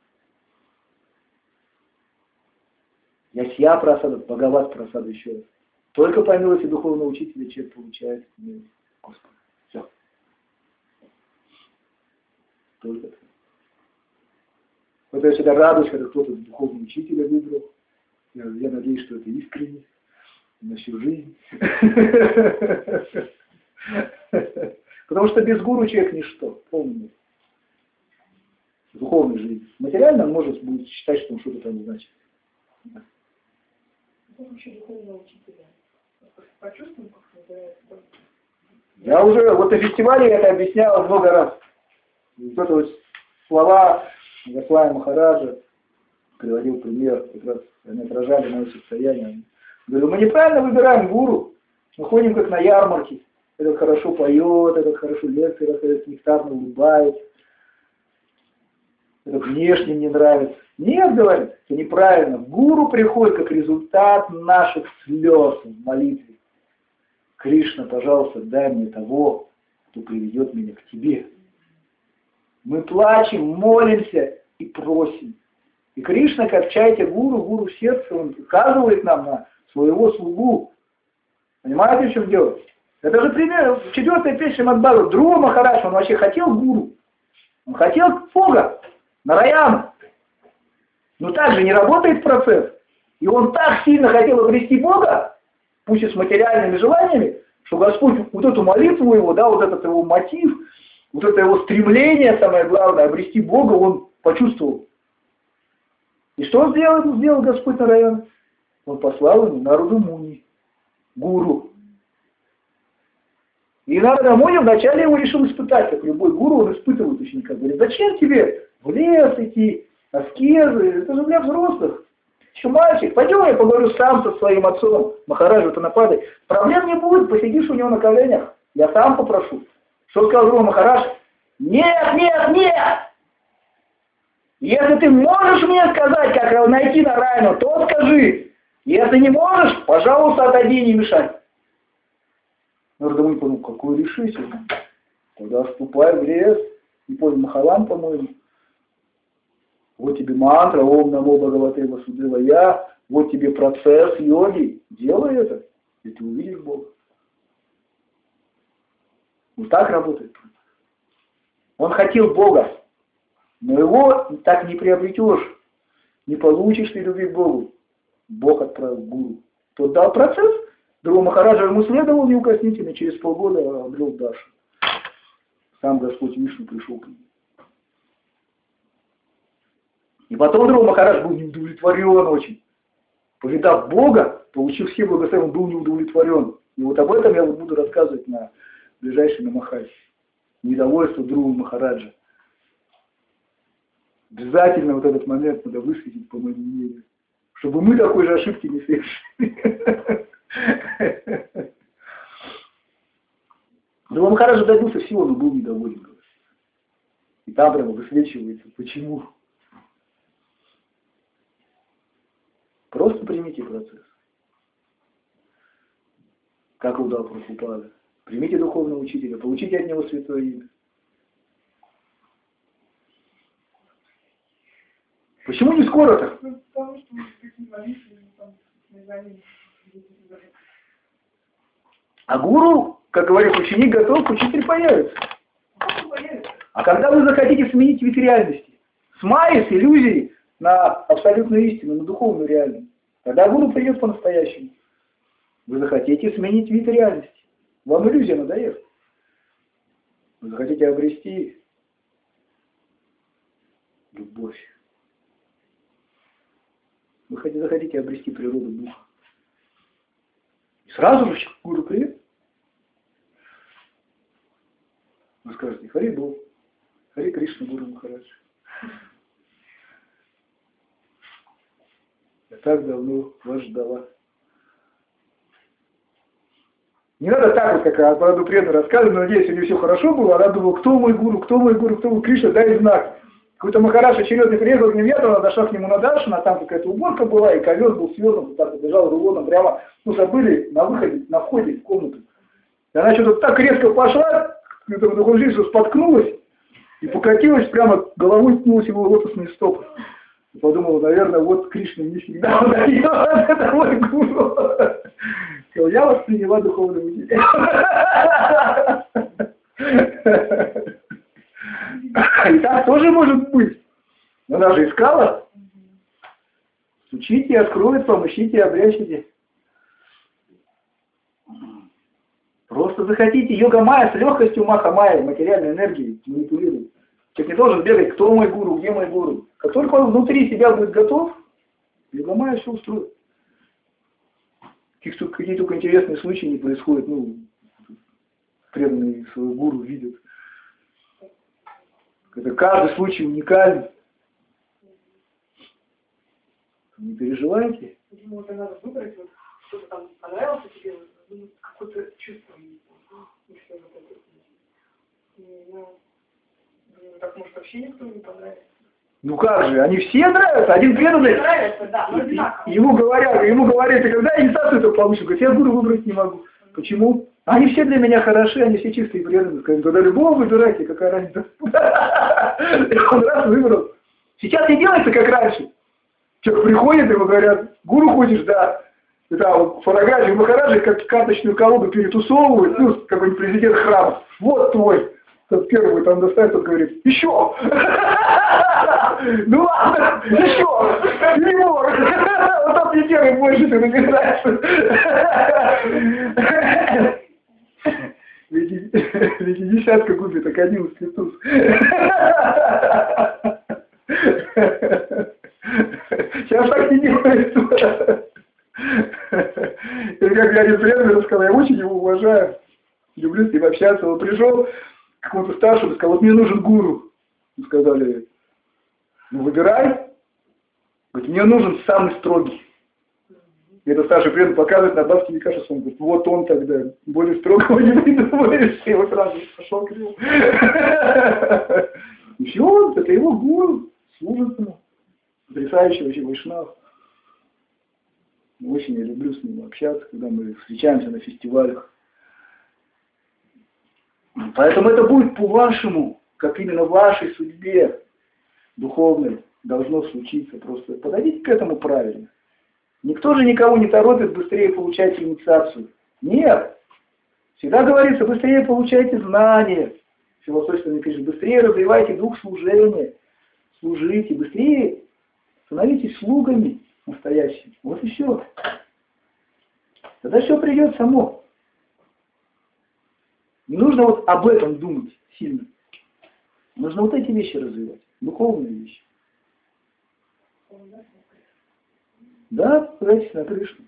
Ясья Прасада, Бхагават Прасада еще раз. Только по милости духовного учителя человек получает милость Господа. Все. Только это. Вот я всегда радуюсь, когда кто-то духовного учителя выбрал. Я, я надеюсь, что это искренне. На всю жизнь. Потому что без гуру человек ничто. Помните. В духовной жизни. Материально он может будет считать, что он что-то там значит. Я уже вот на фестивале это объяснял много раз. Вот это вот слова Госвами Махараджа приводил пример, как раз они отражали мое состояние. Говорю, мы неправильно выбираем гуру, мы ходим как на ярмарке, этот хорошо поет, этот хорошо лекции рассказывает, нектарно улыбается, этот внешне не нравится. Нет, говорит, это неправильно. Гуру приходит как результат наших слез в молитве. Кришна, пожалуйста, дай мне того, кто приведет меня к тебе. Мы плачем, молимся и просим. И Кришна, как чайте гуру, гуру в сердце, он указывает нам на своего слугу. Понимаете, в чем дело? Это же пример, четвертая песня Мадбхагавата. Друва Махарадж, он вообще хотел гуру. Он хотел Бога, Нараяна. Но так же не работает процесс. И он так сильно хотел обрести Бога, пусть и с материальными желаниями, что Господь вот эту молитву его, да, вот этот его мотив, вот это его стремление, самое главное, обрести Бога, он почувствовал. И что он сделал, сделал Господь Нараяна? Он послал ему Нараду Муни, гуру. И Нарада Муни вначале его решил испытать, как любой гуру, он испытывает ученика. Говорит, зачем тебе в лес идти, аскезы, это же для взрослых. Еще мальчик, пойдем я поговорю сам со своим отцом, Махараджа Танападой. Проблем не будет, посидишь у него на коленях, я сам попрошу. Что сказал Друва Махарадж? Нет, нет, нет! Если ты можешь мне сказать, как найти Нараяну, то скажи. Если не можешь, пожалуйста, отойди и не мешай. Нарада Муни подумал, какой решительный. Тогда вступай в лес, не понял, Махалан, по-моему. Вот тебе мантра, Ом Намо Бхагавате Васудевая, вот тебе процесс йоги, делай это, и ты увидишь Бога. Вот так работает. Он хотел Бога, но его так не приобретешь, не получишь ты любви к Богу. Бог отправил гуру. Тот дал процесс, Друва Махараджа ему следовал неукоснительно, через полгода обрел Даршан. Сам Господь Вишну пришел к нему. И потом Друва Махарадж был неудовлетворен очень. Повидав Бога, получив все благословения, он был неудовлетворен. И вот об этом я вот буду рассказывать на ближайшей Намахасе. Недовольство Друва Махараджа. Обязательно вот этот момент надо высветить, по моему мнению. Чтобы мы такой же ошибки не совершили. Друва Махараджа добился всего, но был недоволен. И там прямо высвечивается, почему. Просто примите процесс. Как удал Прабхупада. Примите духовного учителя, получите от него святое имя. Почему не скоро-то? Потому что мы такие молитвы, там, не знаю, а гуру, как говорит ученик, готов, учитель появится. А когда вы захотите сменить вид реальности, с майи, с иллюзией, на абсолютную истину, на духовную реальность, тогда гуру придет по-настоящему. Вы захотите сменить вид реальности. Вам иллюзия надоест. Вы захотите обрести любовь. Вы захотите обрести природу духа. И сразу же гуру привет. Вы скажете, Хари Бог, Хари Кришна, Гуру Махарадж. Я так давно вас ждала. Не надо так вот, как Апараду преданно рассказывать, но надеюсь, у нее все хорошо было. Она думала, кто мой гуру, кто мой гуру, кто мой Кришна, дай знак. Какой-то Махараш очередный приехал к ним, она дошла к нему на Даршан, а там какая-то уборка была, и ковер был свернут, вот так вот лежал рулоном прямо, ну, забыли на выходе, на входе в комнату. И она что-то так резко пошла, что споткнулась и покатилась прямо, головой ткнулась его в лотосные стопы. И подумала, наверное, вот Кришна мне всегда удает, это мой гуру. Я вас приняла духовным учителем. И так тоже может быть. Но она же искала. Стучите, откроет вам, ищите, обрящите. Просто захотите. Йога майя с легкостью маха майя, материальной энергией манипулирует. Человек не должен бегать, кто мой гуру, где мой гуру. Как только он внутри себя будет готов, йога майя все устроит. Какие только интересные случаи не происходят, ну, преданные своего гуру видят. Это каждый случай уникален. Не переживайте. Почему это надо выбрать, вот, что-то там понравилось тебе, ну, какое-то чувство, и все вот это. Ну, так может вообще никто не понравится. Ну как же, они все нравятся, один преданный. Нравится, да, но одинаково. Ему говорят, ему говорят, ты когда инициацию это получишь? Говорит, я гуру выбрать не могу. Почему? Они все для меня хороши, они все чистые и преданные. Скажем, тогда любого выбирайте, какая разница. Он раз выбрал. Сейчас не делается, как раньше. Человек приходит, ему говорят, гуру ходишь, да. Это вот фотографии Махараджи, как карточную колоду перетусовывают, ну, какой-нибудь президент храма. Вот твой. Тот первый там достает, тот говорит, еще! Ну ладно, еще! Лимор! Вот тот мне первый больше ты набираешься. Ведь десятка купит, так один слетус. Сейчас так не делается. И как я один преданный сказал, я очень его уважаю. Люблю с ним общаться. Он пришел к какому-то старшему и сказал, вот мне нужен гуру. И сказали, ну выбирай. Говорит, мне нужен самый строгий. И этот старший преданный показывает на Бхакти Викаша, он говорит, вот он тогда, более строгого не придумаешь. И вот сразу пошел к нему. И все, это его гуру, служит ему. Потрясающий вообще вайшнав. Очень я люблю с ним общаться, когда мы встречаемся на фестивалях. Поэтому это будет по-вашему, как именно вашей судьбе духовной должно случиться. Просто подойдите к этому правильно. Никто же никого не торопит быстрее получать инициацию. Нет. Всегда говорится, быстрее получайте знания. Философия напишет, быстрее развивайте дух служения. Служите, быстрее становитесь слугами настоящими. Вот и все. Тогда все придет само. Не нужно вот об этом думать сильно. Нужно вот эти вещи развивать. Духовные вещи. Да, опирайтесь на Кришну.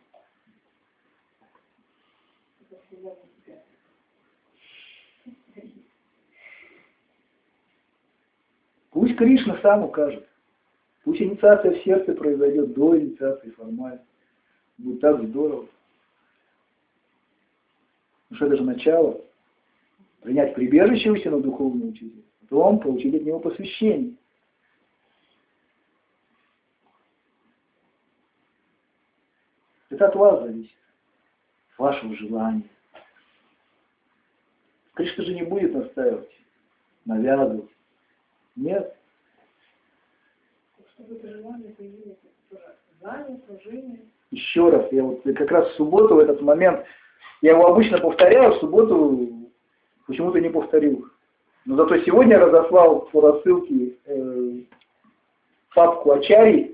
Пусть Кришна сам укажет. Пусть инициация в сердце произойдет до инициации формально. Будет так здорово. Потому что это же начало. Принять прибежище у себя духовного учителя. Потом получить от него посвящение. Это от вас зависит. Вашего желания. Кришна же не будет настаивать, навязывать. Нет. Чтобы это желание появилось, это знание, служение. Еще раз, я вот как раз в субботу, в этот момент, я его обычно повторяю, в субботу почему-то не повторил. Но зато сегодня я разослал по рассылке э, папку Ачарьи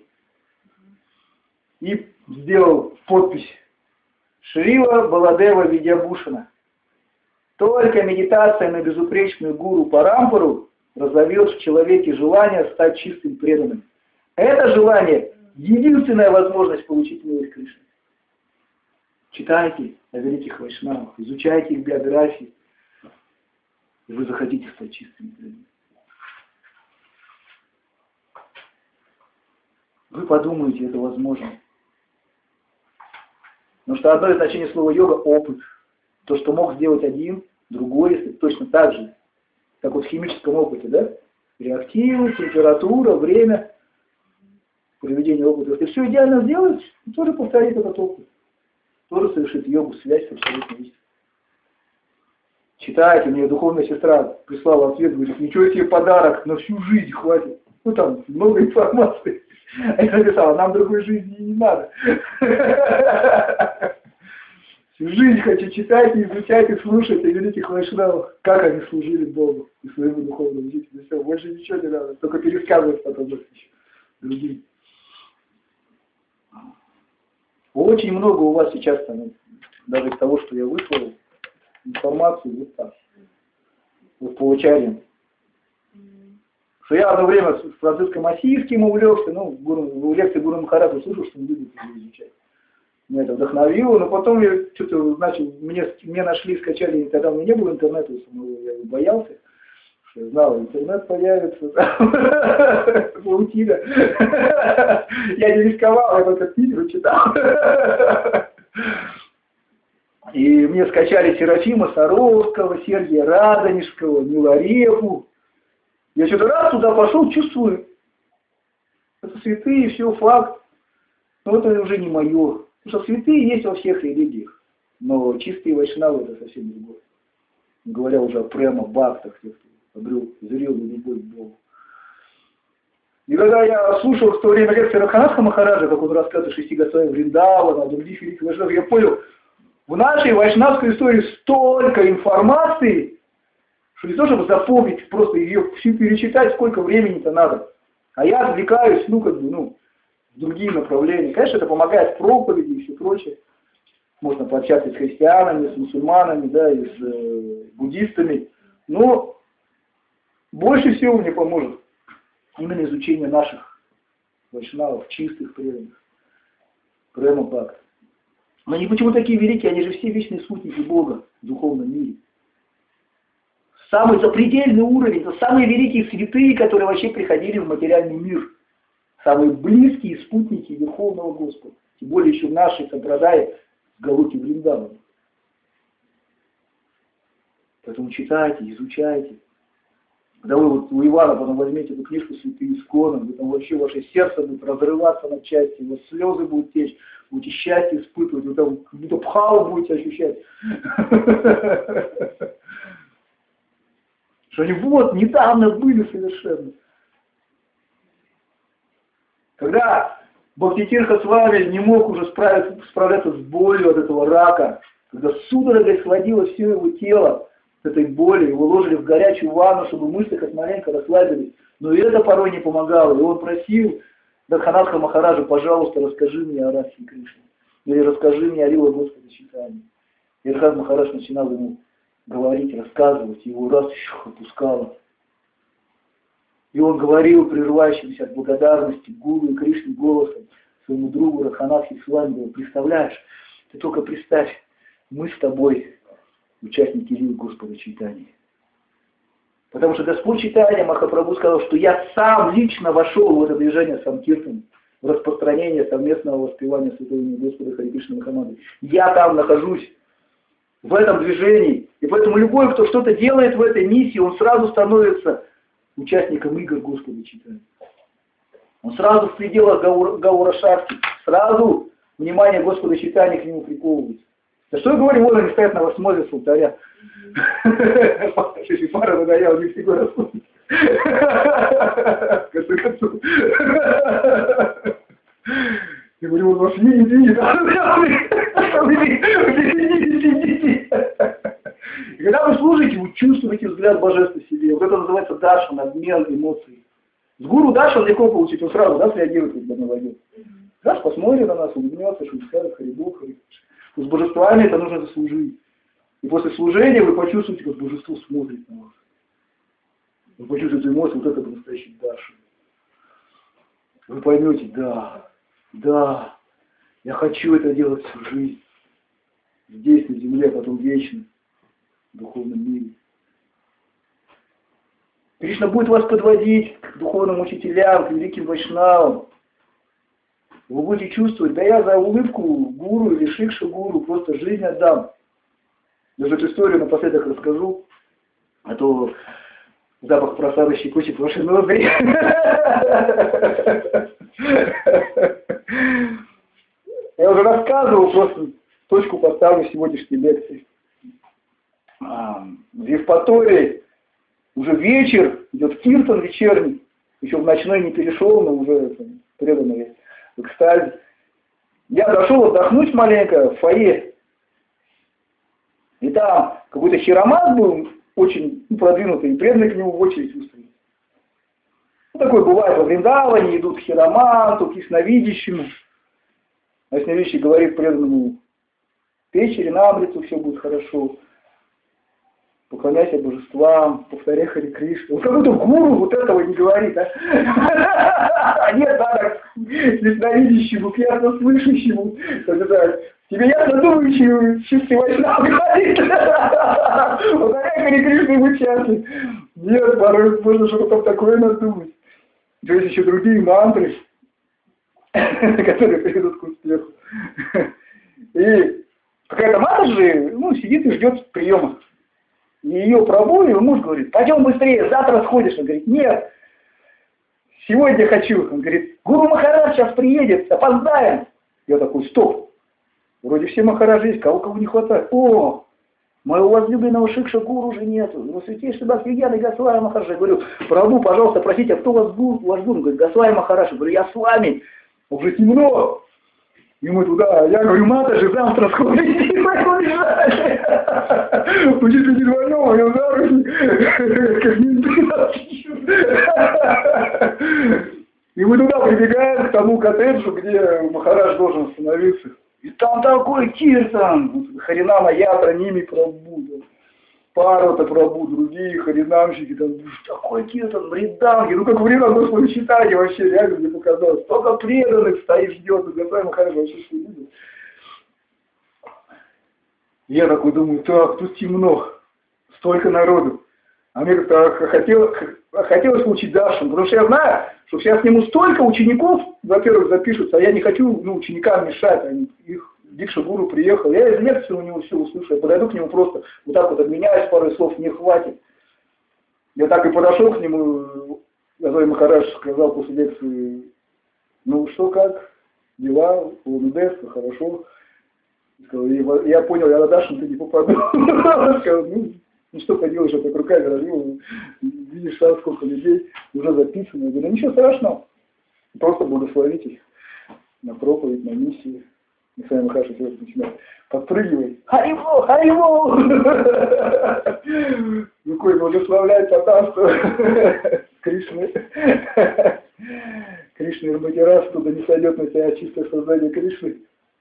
и сделал подпись Шрила Баладева Видьябушана. Только медитация на безупречную гуру Парампару разовьет в человеке желание стать чистым преданным. Это желание — единственная возможность получить милость Кришны. Читайте о великих вайшнавах, изучайте их биографии, и вы захотите стать чистым преданным. Вы подумаете, это возможно. Потому что одно из значений слова йога – опыт. То, что мог сделать один, другой, если точно так же, как вот в химическом опыте, да? Реактивы, температура, время, проведение опыта. Если все идеально сделать, тоже повторит этот опыт. Тоже совершит йогу, связь с абсолютной истиной. Читайте, мне духовная сестра прислала ответ, говорит, ничего себе подарок, на всю жизнь хватит. Ну там много информации. А я написала, нам другой жизни не надо. Всю жизнь хочу читать, изучать и слушать о великих вайшнавах, как они служили Богу и своему духовному учителю. Все, больше ничего не надо, только пересказывать потом еще другим. Очень много у вас сейчас, там, даже из того, что я выслал, информацию вот так. Вот получали. Что я одно время с Франциском Ассизским увлекся, ну, в лекции Гуру Махараджа слушал, что он любит это изучать. Меня это вдохновило, но потом я что-то начал, мне, мне нашли, скачали, тогда у меня не было интернета, я боялся, что я знал, интернет появится, паутина. Я не рисковал, я только книгу читал. И мне скачали Серафима Саровского, Сергия Радонежского, Миларепу. Я что-то раз туда пошел, чувствую, это святые, все, факт, но это уже не мое. Потому что святые есть во всех религиях, но чистые вайшнавы это совсем другое. Не говоря уже о према, бхактах, тех, кто обрел зрелую любовь к Богу. И когда я слушал в то время лекции Раханатха Махараджа, как он рассказывает о шести господах Вриндавана, о других великих вайшнавах, я понял, в нашей вайшнавской истории столько информации, что не то, чтобы запомнить, просто ее всю перечитать, сколько времени-то надо. А я отвлекаюсь, ну, как бы, ну, в другие направления. Конечно, это помогает в проповеди и все прочее. Можно пообщаться с христианами, с мусульманами, да, и с э, буддистами. Но больше всего мне поможет именно изучение наших вайшнавов, чистых, преданных. Према Бхакти. Но они почему такие великие? Они же все вечные спутники Бога в духовном мире. Самый запредельный уровень, это самые великие святые, которые вообще приходили в материальный мир. Самые близкие спутники Верховного Господа. Тем более еще в нашей Сампрадае в Галоке Вриндавана. Поэтому читайте, изучайте. Когда вы вот у Ивана потом возьмете эту книжку «Святые исконы», вы там вообще ваше сердце будет разрываться на части, у вас слезы будут течь, будете счастье испытывать, вы там как будто пхалу будете ощущать. Что они вот недавно были совершенно. Когда Бхактитирха с вами не мог уже справиться, справляться с болью от этого рака, когда судорога схватила все его тело с этой боли, его ложили в горячую ванну, чтобы мышцы хоть маленько расслабились, но и это порой не помогало. И он просил Дадханатха Махараджа, пожалуйста, расскажи мне о Расе Кришне, или расскажи мне о Лила Господа Чайтанье. И Дадханатха Махарадж начинал ему говорить, рассказывать, его раз еще отпускало. И он говорил, прерывающимся от благодарности Гуру и Кришне голосом своему другу Радханатхе Свами, говорил, представляешь, ты только представь, мы с тобой участники Лилы Господа Чайтаньи. Потому что Господь Чайтанья Махапрабху сказал, что я сам лично вошел в это движение Санкиртан, в распространение совместного воспевания Святого имени Господа Хари Кришны Махамады. Я там нахожусь, в этом движении. И поэтому любой, кто что-то делает в этой миссии, он сразу становится участником игр Господа Чайтаньи. Он сразу в пределах Гаура, Гаура Шакти, сразу внимание Господа Чайтаньи к нему приковывается. Да что я говорю, вот они стоят на восьмой с алтаря. Пара надоела, не всегда расходит. В конце концов. Я говорю, вот вошли, иди, иди. И когда вы служите, вы чувствуете взгляд Божества в себе. Вот это называется даршан, обмен эмоций. С гуру даршан легко получить, он сразу, да, среагирует, когда мы войдем. Раз посмотрит на нас, улыбнется, что скажет Харибол, Харибол. С божествами это нужно заслужить. И после служения вы почувствуете, как божество смотрит на вас. Вы почувствуете эмоции, вот это по-настоящему даршан. Вы поймете, да, да, я хочу это делать всю жизнь. Здесь, на земле, а потом вечно, в духовном мире. Кришна будет вас подводить к духовным учителям, к великим вайшнавам. вы будете чувствовать, да я за улыбку гуру или шикшу гуру просто жизнь отдам. Даже эту историю напоследок расскажу, а то запах просада щекочет ваши ноздри. Я уже рассказывал, просто точку поставлю в сегодняшней лекции. В Евпатории уже вечер, идет киртан вечерний, еще в ночной не перешел, но уже преданный в экстазе. Я дошел отдохнуть маленько в фойе. И там какой-то хиромант был, очень продвинутый, и преданные к нему в очередь выстроились. Ну, такое бывает во Вриндаване, идут к хироманту, к ясновидящему. А ясновидящий говорит преданному: пей чаринамриту, все будет хорошо. Поклоняйся божествам, повторяй Харе Кришну. Вот какой-то гуру вот этого не говорит, а? А нет, надо ясновидящему, к ясно слышащему, тебе ясно думающему, чистый вайшнав говорит. Повторяй Харе Кришну и будь счастлив. Нет, порой можно что-то там такое надумать. То есть еще другие мантры, которые приведут к успеху. И какая-то мантра же, ну, сидит и ждет приема. И ее прабу, и муж говорит: пойдем быстрее, завтра сходишь. Он говорит: нет, сегодня хочу. Он говорит: Гуру Махарадж сейчас приедет, опоздаем. Я такой: стоп, вроде все Махараджи есть, кого кого не хватает. О, моего возлюбленного Шикша Гуру уже нету. Ну, святейший Бхактивинода Госвами Махарадж. Я говорю: прабу, пожалуйста, простите, а кто у вас гуру? Ваш гуру? Он говорит: Госвами Махарадж. Я говорю: я с вами. Уже темно. И мы туда, я говорю: Матаджи, завтра сходите. И мы убежали. Мы чуть ли не двойного, я за руки, как менты. И мы туда прибегаем к тому коттеджу, где Махарадж должен остановиться. И там такой киртан, Харинама Ятра, ними Прабу, Парвата Прабу, другие харинамщики, там такой киртан, мриданги, ну как время Господа читания вообще, реально мне показалось. Столько преданных стоит, ждет, и Госвами Махарадж вообще что видит. Я такой думаю: так, тут темно, столько народу. А мне как-то хотелось, хотелось получить даршан, потому что я знаю, что сейчас к нему столько учеников, во-первых, запишутся, а я не хочу, ну, ученикам мешать, они, их Дикша Гуру приехал, я из лекции у него все услышу, я подойду к нему просто, вот так вот обменяюсь парой слов, не хватит. Я так и подошел к нему, Госвами Махарадж сказал после лекции: ну что, как, дела, Лунудеста, хорошо. Сказал: я понял, я на Даршан ты не попаду. Сказал: ну, ну что поделаешь, я так руками развел, видишь, сам сколько людей уже записано. Я говорю: ничего страшного, просто благословите на проповедь, на миссию. Госвами Махарадж все начинает: подпрыгивай, Харибол, Харибол! Рукой благословляет потанство Кришны. Кришна Ирматирас, туда не сойдет на тебя чистое сознание Кришны.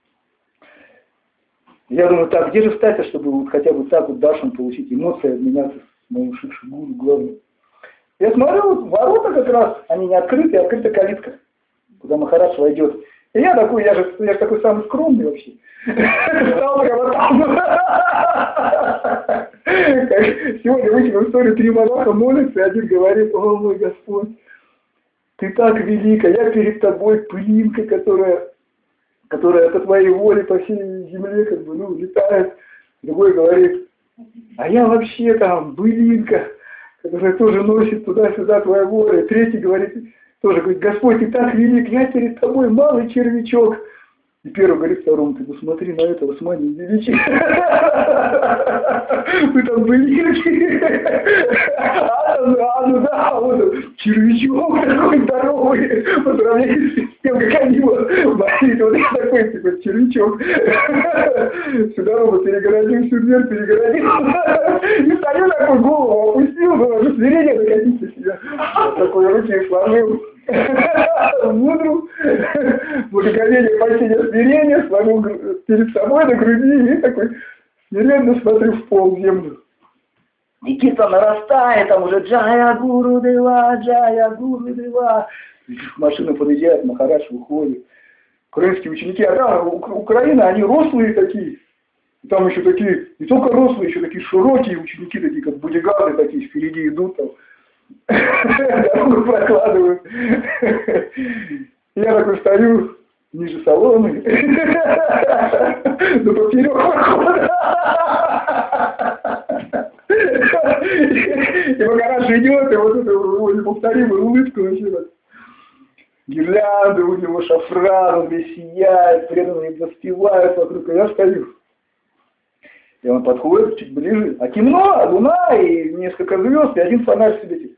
Я думаю: так, где же встать, чтобы вот хотя бы так вот даршан получить, эмоции обменяться с моим Шикшей Гуру главным. Я смотрю, ворота как раз, они не открыты, открыта калитка, куда Махарадж войдет. И я такой, я же, я же такой самый скромный вообще. Стал прямо там. Сегодня выкинул историю, три монаха молятся, и один говорит: о мой Господь, ты так велика, я перед тобой пылинка, которая, которая по твоей воле по всей земле как бы, ну, летает. Другой говорит: а я вообще там былинка, которая тоже носит туда-сюда твоя воля. Третий говорит, тоже говорит: Господь, ты так велик, я перед тобой малый червячок. И первый говорит второму: ты посмотри на этого с манией величия. Вы там былинки. А ну да, вот червячок такой здоровый, по сравнению с тем, как они его молить. Вот я такой, типа, червячок. Всю дорогу перегородил, всю дверь перегородил. И стою такой, голову опустил, думаю: зрение накатите себя. Такой руки сложил. Мудру, благоговение, почтение, смирение, сложил перед собой на груди и такой смиренно смотрю в пол, в землю. И киртан нарастает, там уже Джая Гуру Дева, Джая Гуру Дева. Машина подъезжает, Махарадж выходит. Украинские ученики, а там Украина, они рослые такие. И там еще такие, не только рослые, еще такие широкие ученики, такие как бодигарды, такие впереди идут там. Дорогу прокладывают. Я такой стою, ниже соломы, но поперек прохода. И Махарадж идет, и вот эту неповторимую улыбку вообще. Гирлянды у него, шафран, он весь сияет, преданные заспевают вокруг, а я стою. И он подходит чуть ближе, а темно, луна и несколько звезд, и один фонарь светит.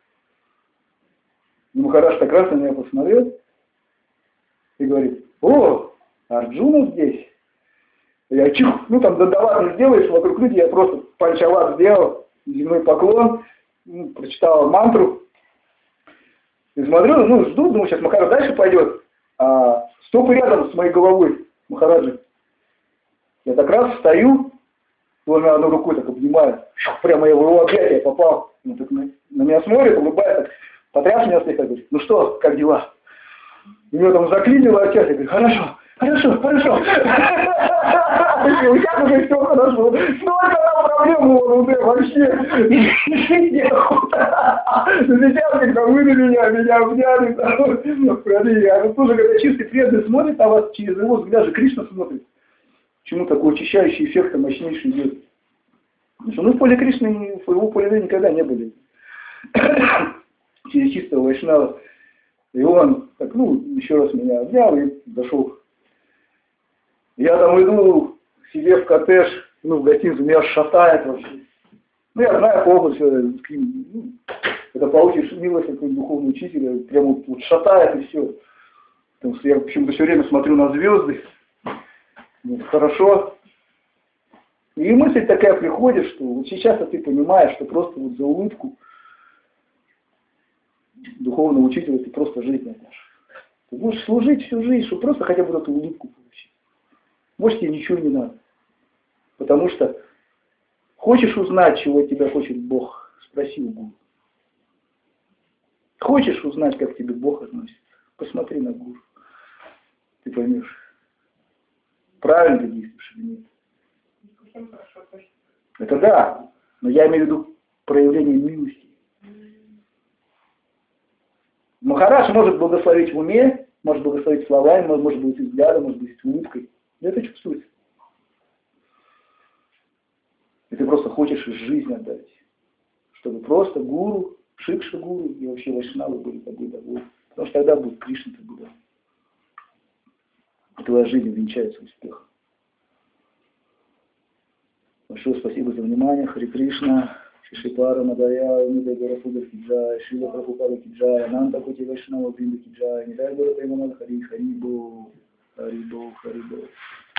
И Махарадж так раз на меня посмотрел и говорит: о, Арджуна здесь. Я чих, ну там дандават не сделаешь, вокруг людей я просто панчават сделал, земной поклон, ну, прочитал мантру. И смотрю, ну жду, думаю, сейчас Махарадж дальше пойдет, а стопы рядом с моей головой Махараджи. Я так раз встаю, он меня одной рукой так обнимает, прямо я в его объятия попал. Он так на, на меня смотрит, улыбается, потряс меня слегка, говорит: ну что, как дела? У него там заклинило отец, я говорю: хорошо, хорошо, хорошо. У тебя уже все хорошо. Столько там проблем уже вообще. Сейчас, когда вы на меня, меня обняли, а тоже, когда чистый преданный смотрит на вас, через его взгляд же Кришна смотрит. Почему такой очищающий эффект мощнейший идет? Потому что мы в поле Кришны, в его поле никогда не были. Через чистого вайшнава. И он так, ну, еще раз меня обнял и дошел. Я там иду к себе в коттедж, ну, в гостиницу, меня шатает вообще. Ну, я знаю полностью, ну, когда получишь милость от духовного учителя, прямо вот, вот шатает и все. Потому что я почему-то все время смотрю на звезды. Вот, хорошо. И мысль такая приходит, что вот сейчас ты понимаешь, что просто вот за улыбку духовного учителя ты просто жизнь отдашь. Ты будешь служить всю жизнь, чтобы просто хотя бы эту улыбку получить. Может, тебе ничего не надо. Потому что хочешь узнать, чего от тебя хочет Бог, спроси у Гуру. Хочешь узнать, как к тебе Бог относится, посмотри на Гуру. Ты поймешь, правильно ты действуешь или нет. Это да, но я имею в виду проявление милости. Махарадж может благословить в уме, может благословить словами, может быть взглядом, может быть улыбкой. Но это чувствуется. И ты просто хочешь жизнь отдать. Чтобы просто гуру, шикша гуру и вообще вайшнавы были тобой довольны. Потому что тогда будет Кришна тобой доволен. И твоя жизнь венчается успехом. Большое спасибо за внимание. Хари Кришна. Шишипара Мадая, Умида Гарасуда Киджая, Шила Прабхупада Киджая, Нанта Кути Вайшнава Бринда Киджая, Нидай Гора Прайманада Хари, Харибо, Харибо, Харибо.